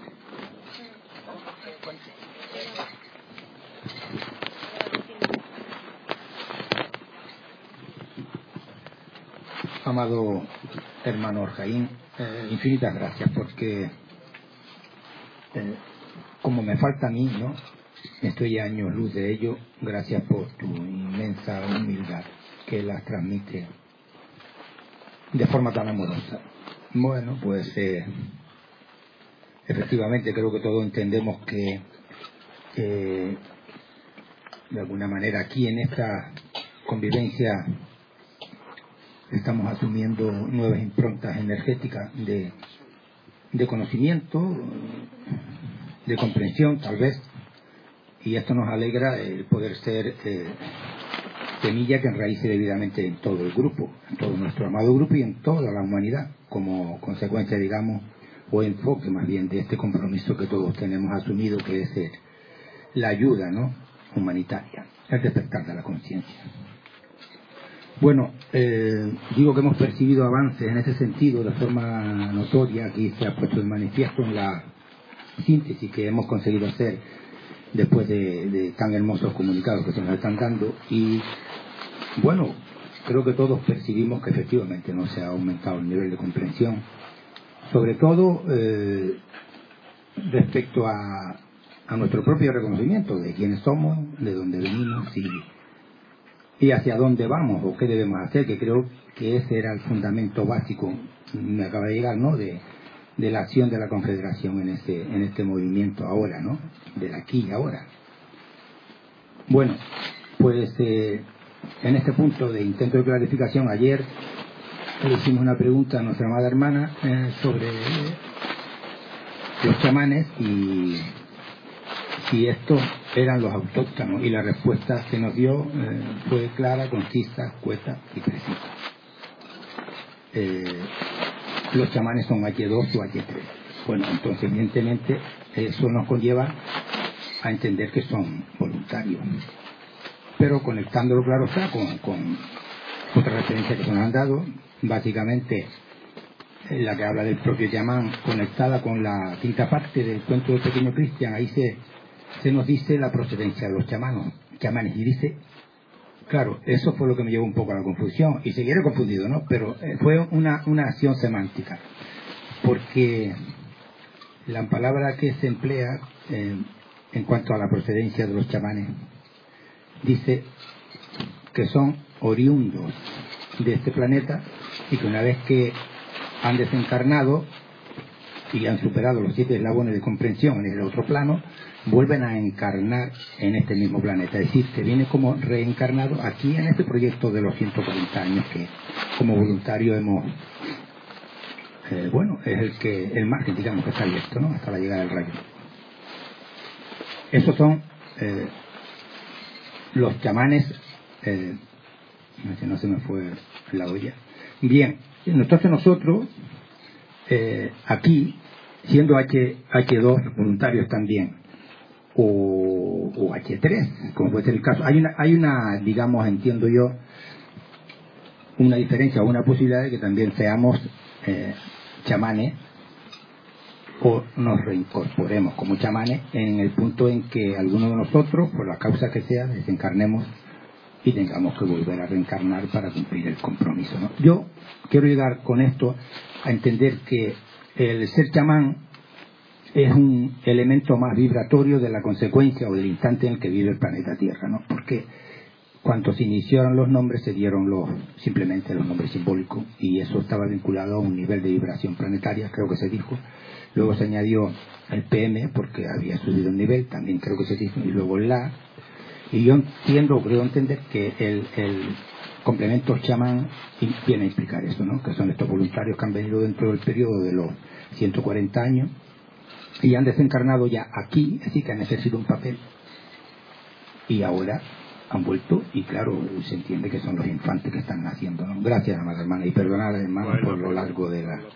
Amado hermano Orjaín, eh, infinitas gracias, porque eh, como me falta a mí, ¿no? Estoy a años luz de ello. Gracias por tu inmensa humildad que las transmite de forma tan amorosa. Bueno, pues eh, efectivamente creo que todos entendemos que eh, de alguna manera aquí en esta convivencia estamos asumiendo nuevas improntas energéticas de, de conocimiento, de comprensión tal vez, y esto nos alegra el poder ser eh, semilla que enraíce debidamente en todo el grupo, en todo nuestro amado grupo y en toda la humanidad, como consecuencia, digamos, o enfoque más bien de este compromiso que todos tenemos asumido, que es el, la ayuda, ¿no?, humanitaria, el despertar de la conciencia. Bueno, eh, digo que hemos percibido avances en ese sentido de forma notoria. Aquí se ha puesto de manifiesto en la síntesis que hemos conseguido hacer después de, de tan hermosos comunicados que se nos están dando, y bueno, creo que todos percibimos que efectivamente no se ha aumentado el nivel de comprensión, sobre todo eh, respecto a, a nuestro propio reconocimiento de quiénes somos, de dónde venimos y y hacia dónde vamos o qué debemos hacer, que creo que ese era el fundamento básico, me acaba de llegar, ¿no?, de, de la acción de la Confederación en este, en este movimiento ahora, ¿no? Del aquí y ahora. Bueno, pues eh, en este punto de intento de clarificación, ayer le hicimos una pregunta a nuestra amada hermana eh, sobre los chamanes y si estos eran los autóctonos, y la respuesta que nos dio eh, fue clara, concisa, escueta y precisa. Eh, los chamanes son hache dos o hache tres. Bueno, entonces evidentemente eso nos conlleva a entender que son voluntarios, pero conectándolo, claro está, con, con otra referencia que se nos han dado, básicamente eh, la que habla del propio chamán, conectada con la quinta parte del cuento del pequeño Cristian. Ahí se, se nos dice la procedencia de los chamanos, chamanes, y dice, claro, eso fue lo que me llevó un poco a la confusión, y seguiré confundido, ¿no? Pero eh, fue una, una acción semántica, porque la palabra que se emplea eh, en cuanto a la procedencia de los chamanes dice que son oriundos de este planeta y que una vez que han desencarnado y han superado los siete eslabones de comprensión en el otro plano, vuelven a encarnar en este mismo planeta, es decir, que viene como reencarnado aquí en este proyecto de los ciento cuarenta años que como voluntario hemos eh, bueno, es el que el margen, digamos, que está abierto, ¿no?, hasta la llegada del rayo. Esos son eh, los chamanes eh, no se me fue la olla. Bien, entonces nosotros eh, aquí, siendo H, hache dos voluntarios también, o, o hache tres, como puede ser el caso, hay una, hay una, digamos, entiendo yo, una diferencia o una posibilidad de que también seamos eh, chamanes o nos reincorporemos como chamanes en el punto en que alguno de nosotros, por la causa que sea, desencarnemos y tengamos que volver a reencarnar para cumplir el compromiso, ¿no? Yo quiero llegar con esto a entender que el ser chamán es un elemento más vibratorio de la consecuencia o del instante en el que vive el planeta Tierra, ¿no? Porque cuando se iniciaron los nombres se dieron los simplemente los nombres simbólicos y eso estaba vinculado a un nivel de vibración planetaria, creo que se dijo. Luego se añadió el P M porque había subido el nivel, también creo que se dijo, y luego el La. Y yo entiendo, creo entender que el, el complemento chamán viene a explicar eso, ¿no? Que son estos voluntarios que han venido dentro del periodo de los ciento cuarenta años y han desencarnado ya aquí, así que han ejercido un papel y ahora han vuelto y claro, se entiende que son los infantes que están naciendo, ¿no? Gracias, amada hermana, y perdonad, hermano, bueno, por lo largo de la...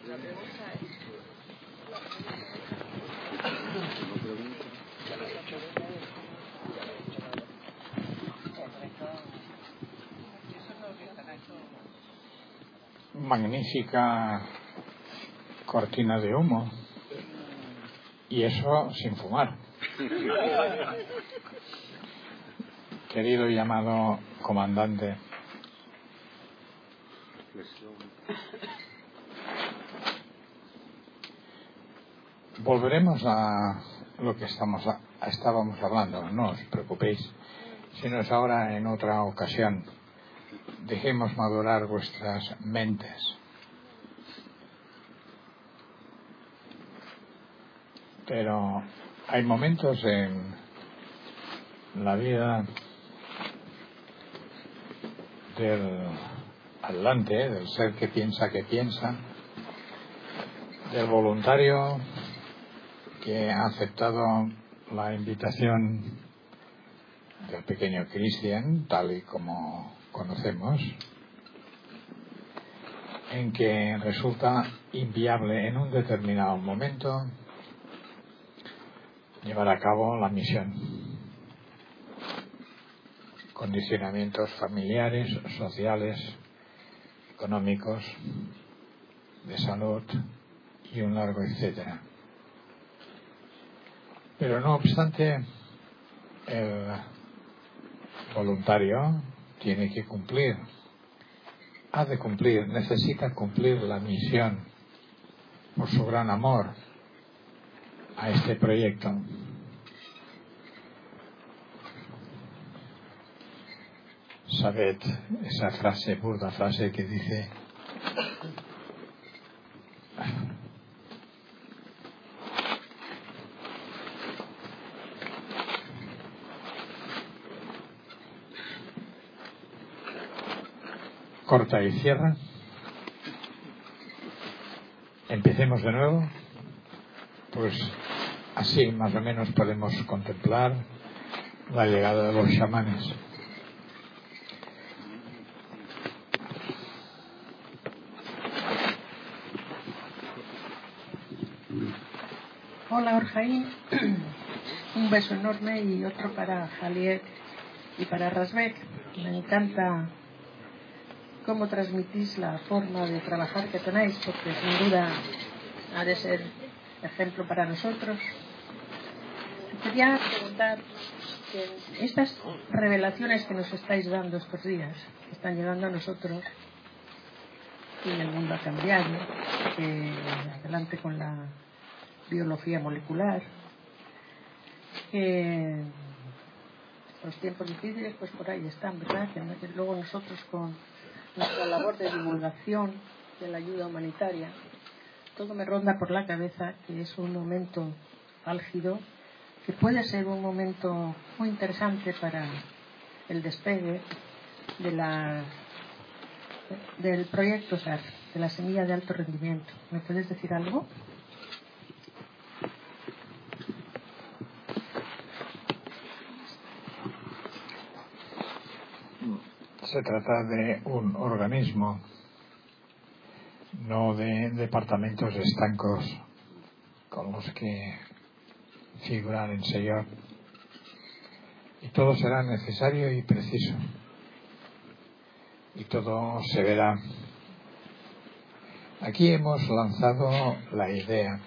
Magnífica cortina de humo, y eso sin fumar. Querido y amado comandante, volveremos a lo que estamos a, estábamos hablando, no os preocupéis, si no es ahora, en otra ocasión. Dejemos madurar vuestras mentes. Pero hay momentos en la vida del hablante, del ser que piensa que piensa, del voluntario que ha aceptado la invitación del pequeño Cristian, tal y como conocemos, en que resulta inviable en un determinado momento llevar a cabo la misión. Condicionamientos familiares, sociales, económicos, de salud y un largo etcétera. Pero no obstante, el voluntario tiene que cumplir, ha de cumplir, necesita cumplir la misión por su gran amor a este proyecto. Sabed esa frase, burda frase que dice: corta y cierra. Empecemos de nuevo. Pues así más o menos podemos contemplar la llegada de los chamanes. Hola, Orjaín. Un beso enorme y otro para Jaliet y para Rasbek. Me encanta cómo transmitís la forma de trabajar que tenéis, porque sin duda ha de ser ejemplo para nosotros. Quería preguntar que estas revelaciones que nos estáis dando estos días, que están llegando a nosotros, y el mundo ha cambiado, que adelante con la biología molecular, que los tiempos difíciles pues por ahí están, ¿verdad? Que luego nosotros con nuestra labor de divulgación de la ayuda humanitaria, todo me ronda por la cabeza que es un momento álgido, que puede ser un momento muy interesante para el despegue de la, del proyecto S A R, de la semilla de alto rendimiento. ¿Me puedes decir algo? Se trata de un organismo, no de departamentos estancos con los que figurar en Señor. Y todo será necesario y preciso. Y todo se verá. Aquí hemos lanzado la idea.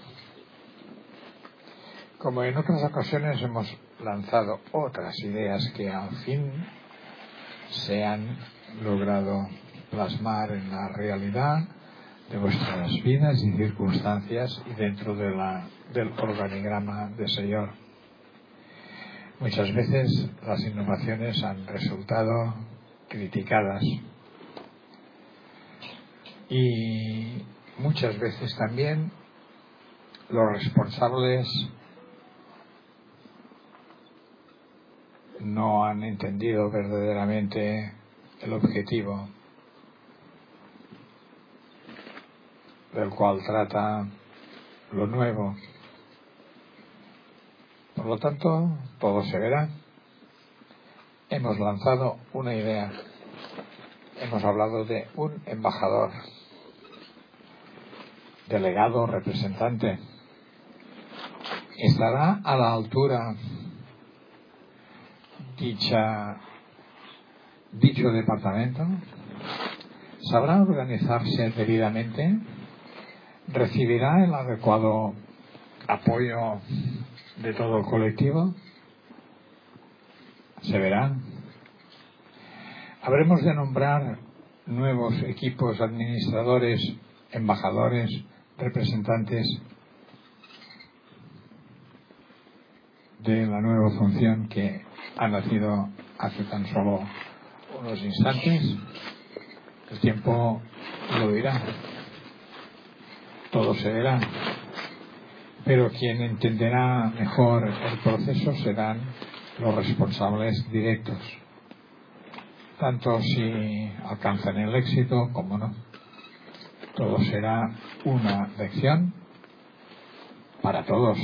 Como en otras ocasiones hemos lanzado otras ideas que al fin se han logrado plasmar en la realidad de vuestras vidas y circunstancias y dentro de la, del organigrama de Señor. Muchas veces las innovaciones han resultado criticadas y muchas veces también los responsables no han entendido verdaderamente el objetivo del cual trata lo nuevo. Por lo tanto, todo se verá. Hemos lanzado una idea. Hemos hablado de un embajador, delegado, representante. ¿Estará a la altura dicha, dicho departamento? ¿Sabrá organizarse debidamente? ¿Recibirá el adecuado apoyo de todo el colectivo? Se verá. Habremos de nombrar nuevos equipos administradores, embajadores, representantes de la nueva función que ha nacido hace tan solo unos instantes. El tiempo lo dirá. Todo se verá. Pero quien entenderá mejor el proceso serán los responsables directos. Tanto si alcanzan el éxito como no. Todo será una lección para todos.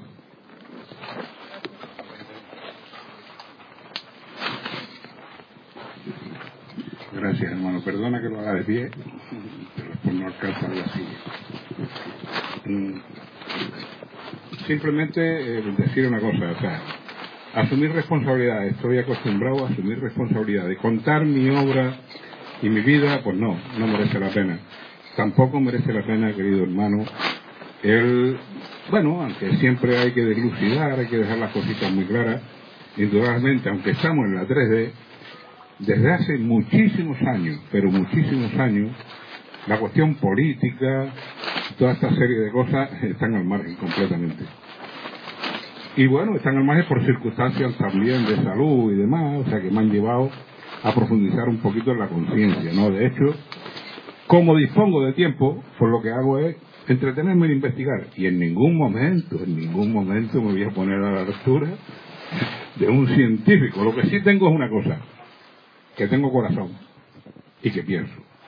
Gracias, hermano. Perdona que lo haga de pie, pero después no alcanza la silla. Simplemente eh, decir una cosa, o sea, asumir responsabilidad. Estoy acostumbrado a asumir responsabilidad. De contar mi obra y mi vida, pues no, no merece la pena. Tampoco merece la pena, querido hermano, el, bueno, aunque siempre hay que deslucidar, hay que dejar las cositas muy claras, indudablemente, aunque estamos en la tres D, desde hace muchísimos años, pero muchísimos años, la cuestión política, toda esta serie de cosas están al margen completamente. Y bueno, están al margen por circunstancias también de salud y demás, o sea que me han llevado a profundizar un poquito en la conciencia, ¿no? De hecho, como dispongo de tiempo, pues lo que hago es entretenerme en investigar. Y en ningún momento, en ningún momento me voy a poner a la altura de un científico. Lo que sí tengo es una cosa, que tengo corazón y que pienso.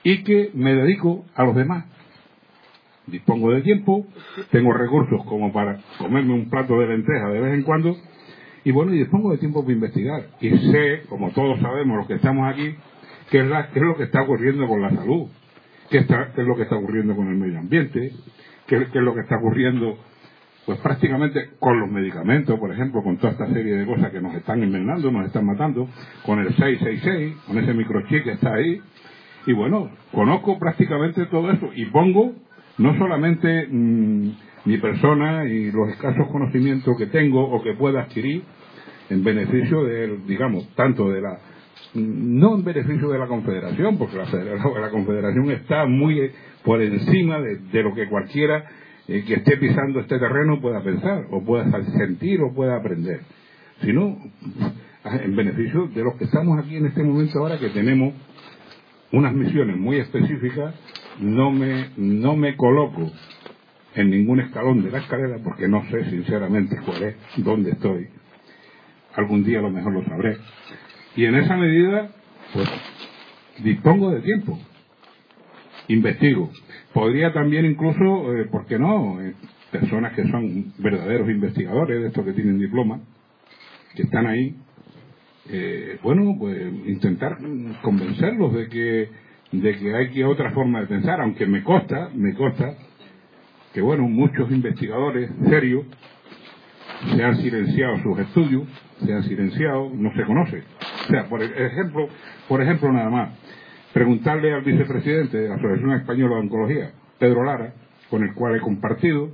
y que me dedico a los demás. Dispongo de tiempo, tengo recursos como para comerme un plato de lentejas de vez en cuando, y bueno, y dispongo de tiempo para investigar. Y sé, como todos sabemos los que estamos aquí, qué es, la, qué es lo que está ocurriendo con la salud, qué, está, qué es lo que está ocurriendo con el medio ambiente, qué, qué es lo que está ocurriendo, pues prácticamente con los medicamentos, por ejemplo, con toda esta serie de cosas que nos están envenenando, nos están matando, con el seiscientos sesenta y seis, con ese microchip que está ahí. Y bueno, conozco prácticamente todo eso y pongo no solamente mmm, mi persona y los escasos conocimientos que tengo o que pueda adquirir en beneficio del, digamos, tanto de la, no en beneficio de la Confederación, porque la, la Confederación está muy por encima de, de lo que cualquiera eh, que esté pisando este terreno pueda pensar, o pueda sentir, o pueda aprender, sino en beneficio de los que estamos aquí en este momento ahora, que tenemos unas misiones muy específicas. No me, no me coloco en ningún escalón de la escalera porque no sé sinceramente cuál es, dónde estoy. Algún día a lo mejor lo sabré. Y en esa medida, pues, dispongo de tiempo. Investigo. Podría también incluso, eh, ¿por qué no?, eh, personas que son verdaderos investigadores, de estos que tienen diploma, que están ahí, eh, bueno, pues intentar convencerlos de que de que hay que otra forma de pensar, aunque me consta, me consta que bueno, muchos investigadores serios se han silenciado sus estudios, se han silenciado, no se conoce. O sea, por ejemplo, por ejemplo nada más, preguntarle al vicepresidente de la Asociación Española de Oncología, Pedro Lara, con el cual he compartido,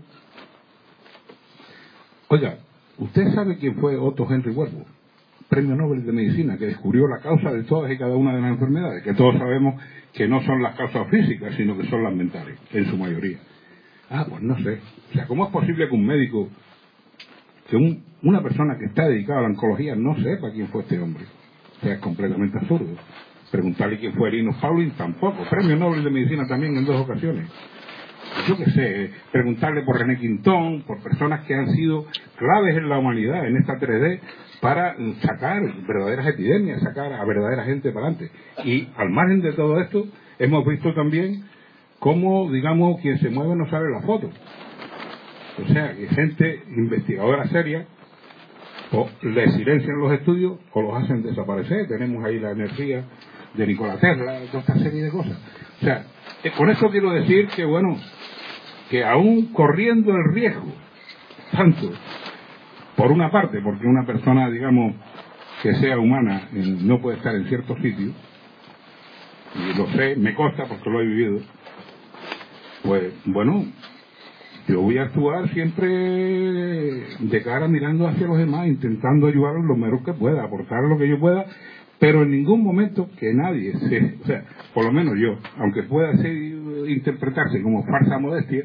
oiga, ¿usted sabe quién fue Otto Henry Warburg? Premio Nobel de Medicina, que descubrió la causa de todas y cada una de las enfermedades, que todos sabemos que no son las causas físicas, sino que son las mentales, en su mayoría. Ah, pues no sé. O sea, ¿cómo es posible que un médico, que un, una persona que está dedicada a la oncología no sepa quién fue este hombre? O sea, es completamente absurdo. Preguntarle quién fue Linus Pauling, tampoco. Premio Nobel de Medicina también en dos ocasiones. Yo qué sé, preguntarle por René Quintón, por personas que han sido claves en la humanidad, en esta tres D, para sacar verdaderas epidemias, sacar a verdadera gente para adelante. Y al margen de todo esto, hemos visto también cómo, digamos, quien se mueve no sale en la foto. O sea, que gente investigadora seria, o le silencian los estudios o los hacen desaparecer. Tenemos ahí la energía de Nikola Tesla, toda esta serie de cosas. O sea, con eso quiero decir que, bueno, que aún corriendo el riesgo, tanto por una parte, porque una persona, digamos, que sea humana, no puede estar en ciertos sitios, y lo sé, me consta porque lo he vivido, pues, bueno, yo voy a actuar siempre de cara mirando hacia los demás, intentando ayudarlos lo mejor que pueda, aportar lo que yo pueda, pero en ningún momento que nadie se, o sea, por lo menos yo, aunque pueda ser, interpretarse como falsa modestia,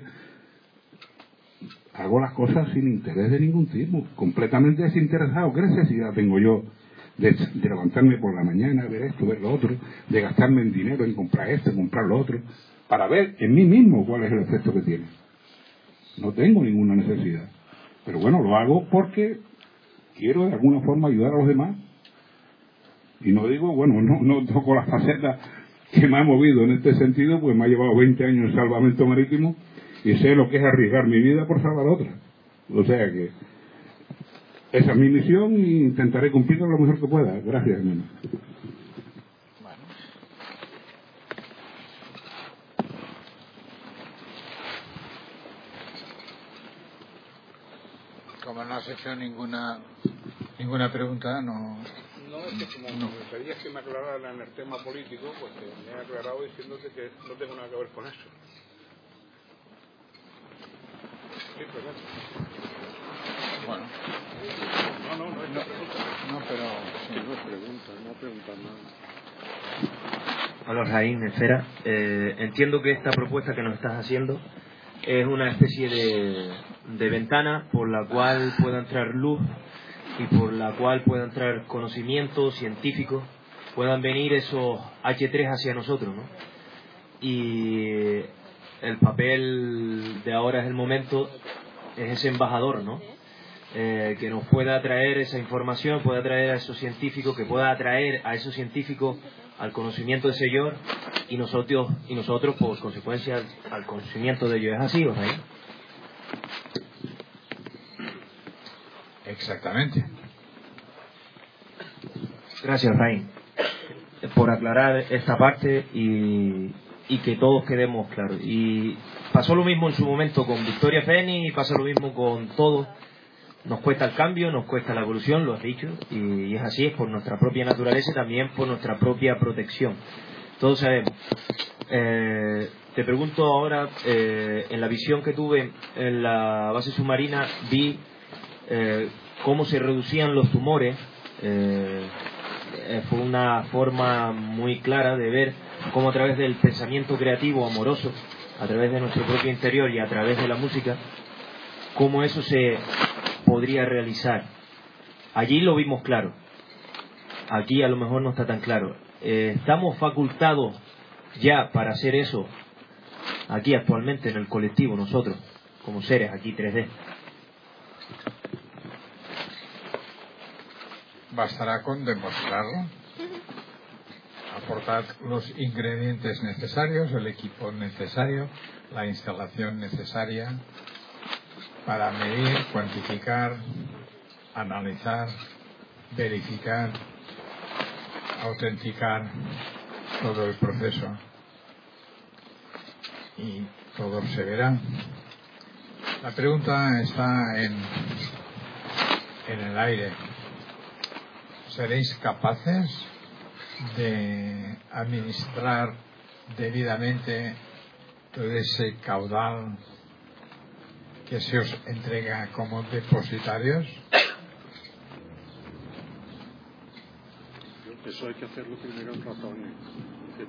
hago las cosas sin interés de ningún tipo, completamente desinteresado. ¿Qué necesidad tengo yo de, de levantarme por la mañana, ver esto, ver lo otro, de gastarme en dinero en comprar esto, en comprar lo otro, para ver en mí mismo cuál es el efecto que tiene? No tengo ninguna necesidad, pero bueno, lo hago porque quiero de alguna forma ayudar a los demás. Y no digo, bueno, no, no toco las facetas que me ha movido en este sentido, pues me ha llevado veinte años en salvamento marítimo y sé lo que es arriesgar mi vida por salvar otra. O sea que esa es mi misión y intentaré cumplirla lo mejor que pueda. Gracias, hermano. Como no has hecho ninguna ninguna pregunta, no... No, es que como no. me pedías que me aclarara en el tema político, pues te, me he aclarado diciéndote que no tengo nada que ver con eso. Sí, perdón. Bueno. No, no, no es no, pregunta. No, pero... Sí, no es pregunta, no pregunta nada. Hola, Jaín, Esfera. Eh, entiendo que esta propuesta que nos estás haciendo es una especie de, de ventana por la cual pueda entrar luz y por la cual pueda entrar conocimiento científico, puedan venir esos hache tres hacia nosotros, ¿no? Y el papel de ahora es el momento, es ese embajador, ¿no? Eh, que nos pueda traer esa información, pueda traer a esos científicos, que pueda atraer a esos científicos al conocimiento del Señor y nosotros, y nosotros por consecuencia, al conocimiento de ello. ¿Es así, Jorge? Exactamente. Gracias, Raín, por aclarar esta parte y, y que todos quedemos claros. Y pasó lo mismo en su momento con Victoria Feni y pasa lo mismo con todos. Nos cuesta el cambio, nos cuesta la evolución, lo has dicho, y, y es así, es por nuestra propia naturaleza y también por nuestra propia protección. Todos sabemos. Eh, te pregunto ahora, eh, en la visión que tuve en la base submarina, vi eh, cómo se reducían los tumores. Eh, eh, fue una forma muy clara de ver cómo a través del pensamiento creativo, amoroso, a través de nuestro propio interior y a través de la música, cómo eso se podría realizar. Allí lo vimos claro. Aquí a lo mejor no está tan claro. Eh, estamos facultados ya para hacer eso aquí actualmente en el colectivo, nosotros, como seres aquí tres D. Bastará con demostrarlo, aportar los ingredientes necesarios, el equipo necesario, la instalación necesaria para medir, cuantificar, analizar, verificar, autenticar todo el proceso, y todo se verá. La pregunta está en, en el aire. ¿Seréis capaces de administrar debidamente todo ese caudal que se os entrega como depositarios? Eso hay que hacerlo primero en ratones, que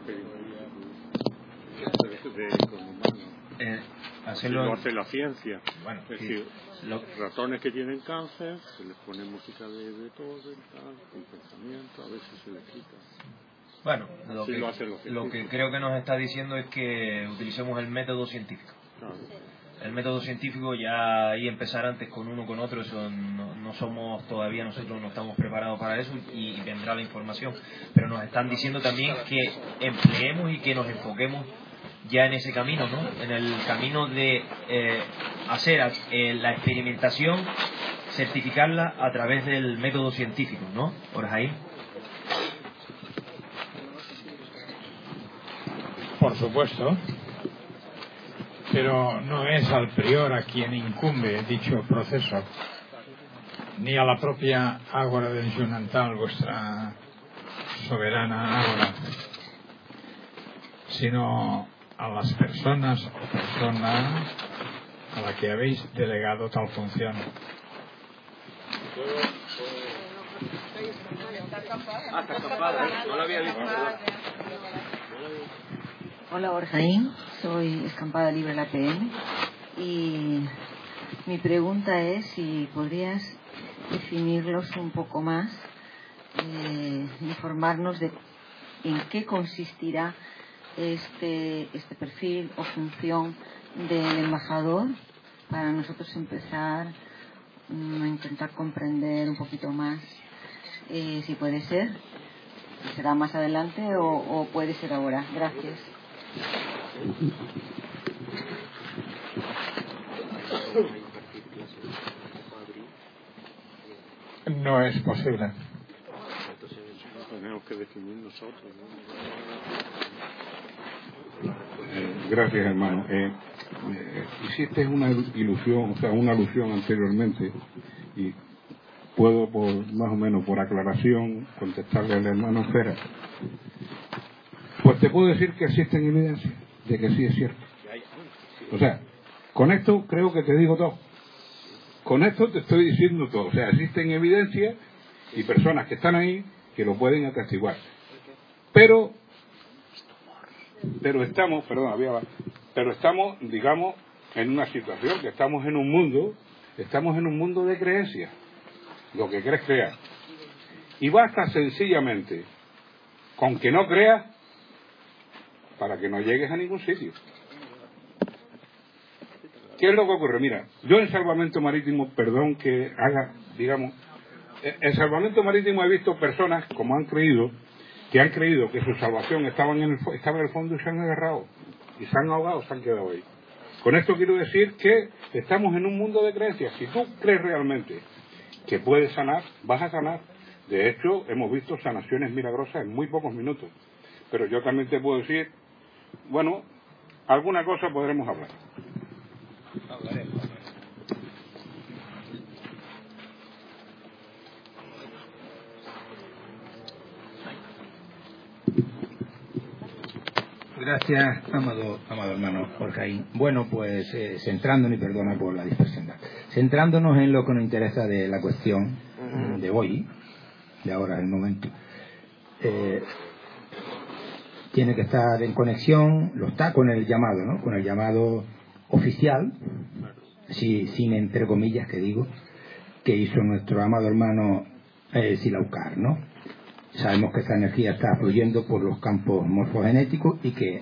con humanos. Eh, Así lo hace la ciencia. Bueno, es sí, decir, lo... ratones que tienen cáncer, se les pone música de Beethoven, tal, con pensamiento, a veces se les quita. Bueno, lo, Así que, lo, hace lo que creo que nos está diciendo es que utilicemos el método científico. Claro. El método científico, ya ahí empezar antes con uno con otro, eso no, no somos todavía, nosotros no estamos preparados para eso, y, y vendrá la información, pero nos están diciendo también que empleemos y que nos enfoquemos ya en ese camino, ¿no? En el camino de eh, hacer eh, la experimentación, certificarla a través del método científico, ¿no? Orjaín. Por supuesto, pero no es al prior a quien incumbe dicho proceso, ni a la propia Ágora del Yunantal, vuestra soberana Ágora, sino a las personas o persona a la que habéis delegado tal función. Ah, está acampada, no la había visto. Hola, Orjaín, soy Escampada Libre la P M, y mi pregunta es si podrías definirlos un poco más, eh, informarnos de en qué consistirá este, este perfil o función del embajador, para nosotros empezar mm, a intentar comprender un poquito más, eh, si puede ser, será más adelante o, o puede ser ahora. Gracias. No es posible. Tenemos que definir nosotros, ¿no? Eh, gracias, hermano. Eh, eh, hiciste una ilusión, o sea, una alusión anteriormente, y puedo, por más o menos por aclaración, contestarle al hermano Fera. Pues te puedo decir que existen evidencias de que sí es cierto. O sea, con esto creo que te digo todo. Con esto te estoy diciendo todo. O sea, existen evidencias y personas que están ahí que lo pueden atestiguar. Pero, pero estamos, perdón, había, pero estamos, digamos, en una situación que estamos en un mundo, estamos en un mundo de creencias. Lo que crees, creas. Y basta sencillamente con que no creas para que no llegues a ningún sitio. ¿Qué es lo que ocurre? Mira, yo en salvamento marítimo, perdón que haga, digamos, en salvamento marítimo he visto personas, como han creído, que han creído que su salvación estaba en el, estaba en el fondo y se han agarrado, y se han ahogado, se han quedado ahí. Con esto quiero decir que estamos en un mundo de creencias. Si tú crees realmente que puedes sanar, vas a sanar. De hecho, hemos visto sanaciones milagrosas en muy pocos minutos. Pero yo también te puedo decir, bueno, alguna cosa podremos hablar. Hablaremos. Gracias, amado, amado hermano Jorge. Bueno, pues eh, centrándonos, y perdona por la dispersión, centrándonos en lo que nos interesa de la cuestión uh-huh. de hoy, de ahora, el momento, eh, tiene que estar en conexión, lo está con el llamado, ¿no? Con el llamado oficial, si, sin entre comillas que digo, que hizo nuestro amado hermano eh, Silaucar, ¿no? Sabemos que esa energía está fluyendo por los campos morfogenéticos y que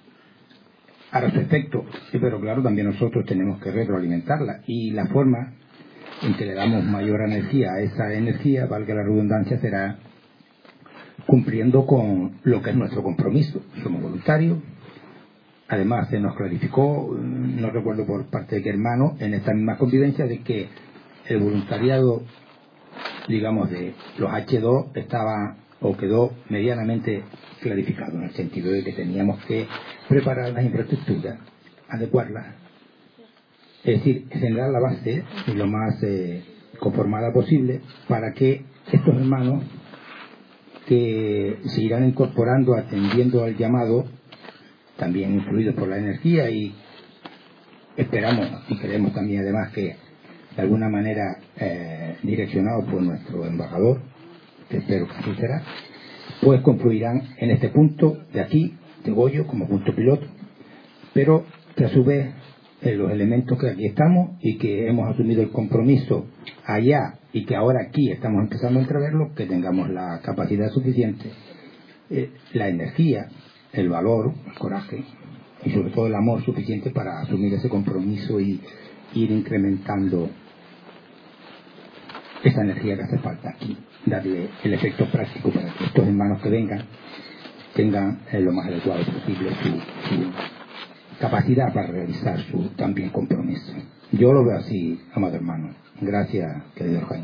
hará su efecto, sí, pero claro, también nosotros tenemos que retroalimentarla, y la forma en que le damos mayor energía a esa energía, valga la redundancia, será cumpliendo con lo que es nuestro compromiso. Somos voluntarios. Además se nos clarificó, no recuerdo por parte de qué hermano, en esta misma convivencia, de que el voluntariado, digamos, de los hache dos estaba o quedó medianamente clarificado, en el sentido de que teníamos que preparar las infraestructuras, adecuarlas, es decir, generar la base lo más eh, conformada posible para que estos hermanos que se irán incorporando atendiendo al llamado, también influidos por la energía, y esperamos y creemos también además que de alguna manera eh, direccionado por nuestro embajador, que espero que así será, pues confluirán en este punto de aquí, de Goyo, como punto piloto, pero que a su vez eh, los elementos que aquí estamos y que hemos asumido el compromiso allá y que ahora aquí estamos empezando a entreverlo, que tengamos la capacidad suficiente, eh, la energía, el valor, el coraje y sobre todo el amor suficiente para asumir ese compromiso y ir incrementando esa energía que hace falta aquí, darle el efecto práctico para que estos hermanos que vengan tengan eh, lo más adecuado posible su, su capacidad para realizar su también compromiso. Yo lo veo así, amado hermano. Gracias, querido Jaime.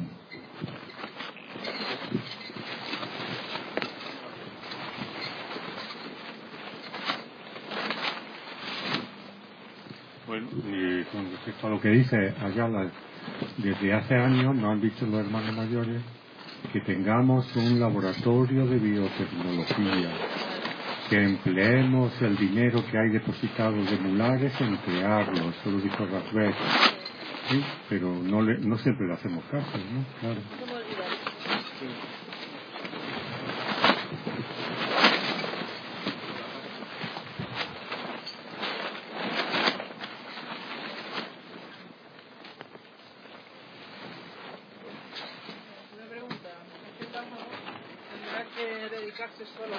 Bueno, y con respecto a lo que dice Ayala, desde hace años nos han dicho los hermanos mayores que tengamos un laboratorio de biotecnología, que empleemos el dinero que hay depositado de mulares en crearlo. Eso lo dijo Rasbeck, ¿sí? Pero no, le, no siempre le hacemos caso, ¿no? Claro. Solo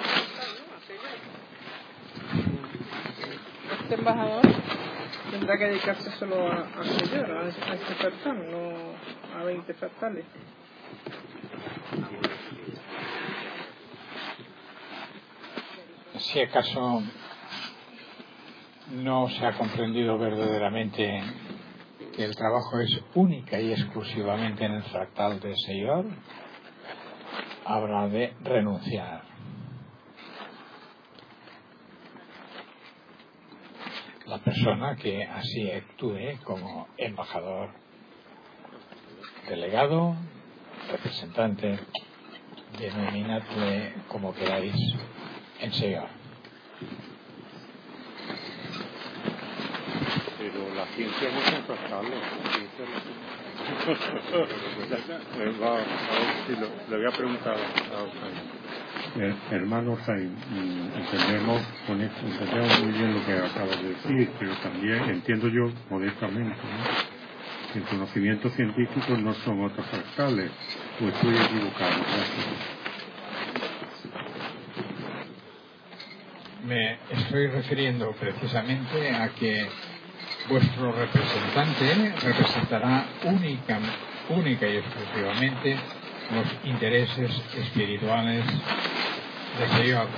este embajador tendrá que dedicarse solo a, a sellar, a, a este fractal, no a veinte fractales. Si acaso no se ha comprendido verdaderamente que el trabajo es única y exclusivamente en el fractal de Señor, habrá de renunciar. La persona que así actúe como embajador, delegado, representante, denominadle como queráis, en Señor. Pero la ciencia no son fractales. Va, a ver si lo, le voy a preguntar a Jaime. Eh, hermano Jaime, entendemos con esto, entendemos muy bien lo que acabas de decir, pero también entiendo yo modestamente, ¿no?, que el conocimiento científico no son otros fractales, o estoy equivocado. Gracias. Me estoy refiriendo precisamente a que vuestro representante representará única, única y exclusivamente los intereses espirituales Desde yo.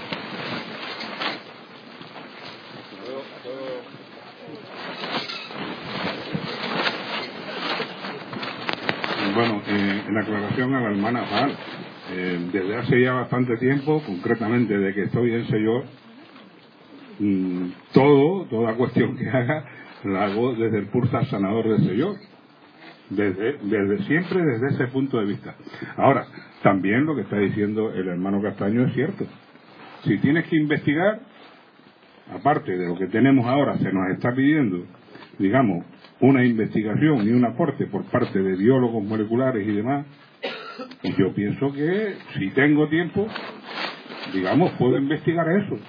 Bueno, eh, en aclaración a la hermana Val, eh, desde hace ya bastante tiempo, concretamente desde que estoy en Sellor, mmm, todo, toda cuestión que haga, la hago desde el Pursa Sanador de Sellor. Desde, desde siempre, desde ese punto de vista. Ahora, también lo que está diciendo el hermano Castaño es cierto. Si tienes que investigar, aparte de lo que tenemos ahora, se nos está pidiendo, digamos, una investigación y un aporte por parte de biólogos moleculares y demás, y yo pienso que si tengo tiempo, digamos, puedo investigar eso.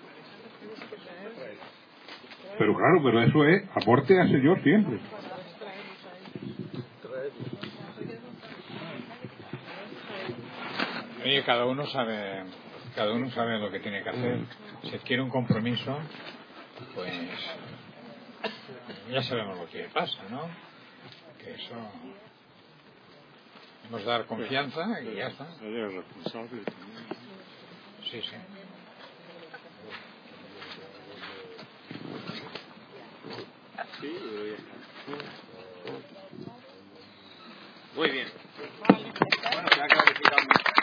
Pero claro, pero eso es aporte a Señor siempre. Oye, cada uno sabe, cada uno sabe lo que tiene que hacer. Si adquiere un compromiso, pues ya sabemos lo que pasa, ¿no? Que eso nos da confianza y ya está. Eres responsable también. Sí, sí. Sí, muy bien. Bueno, se ha clarificado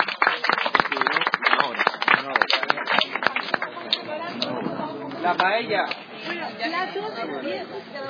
una hora. Una hora. La paella.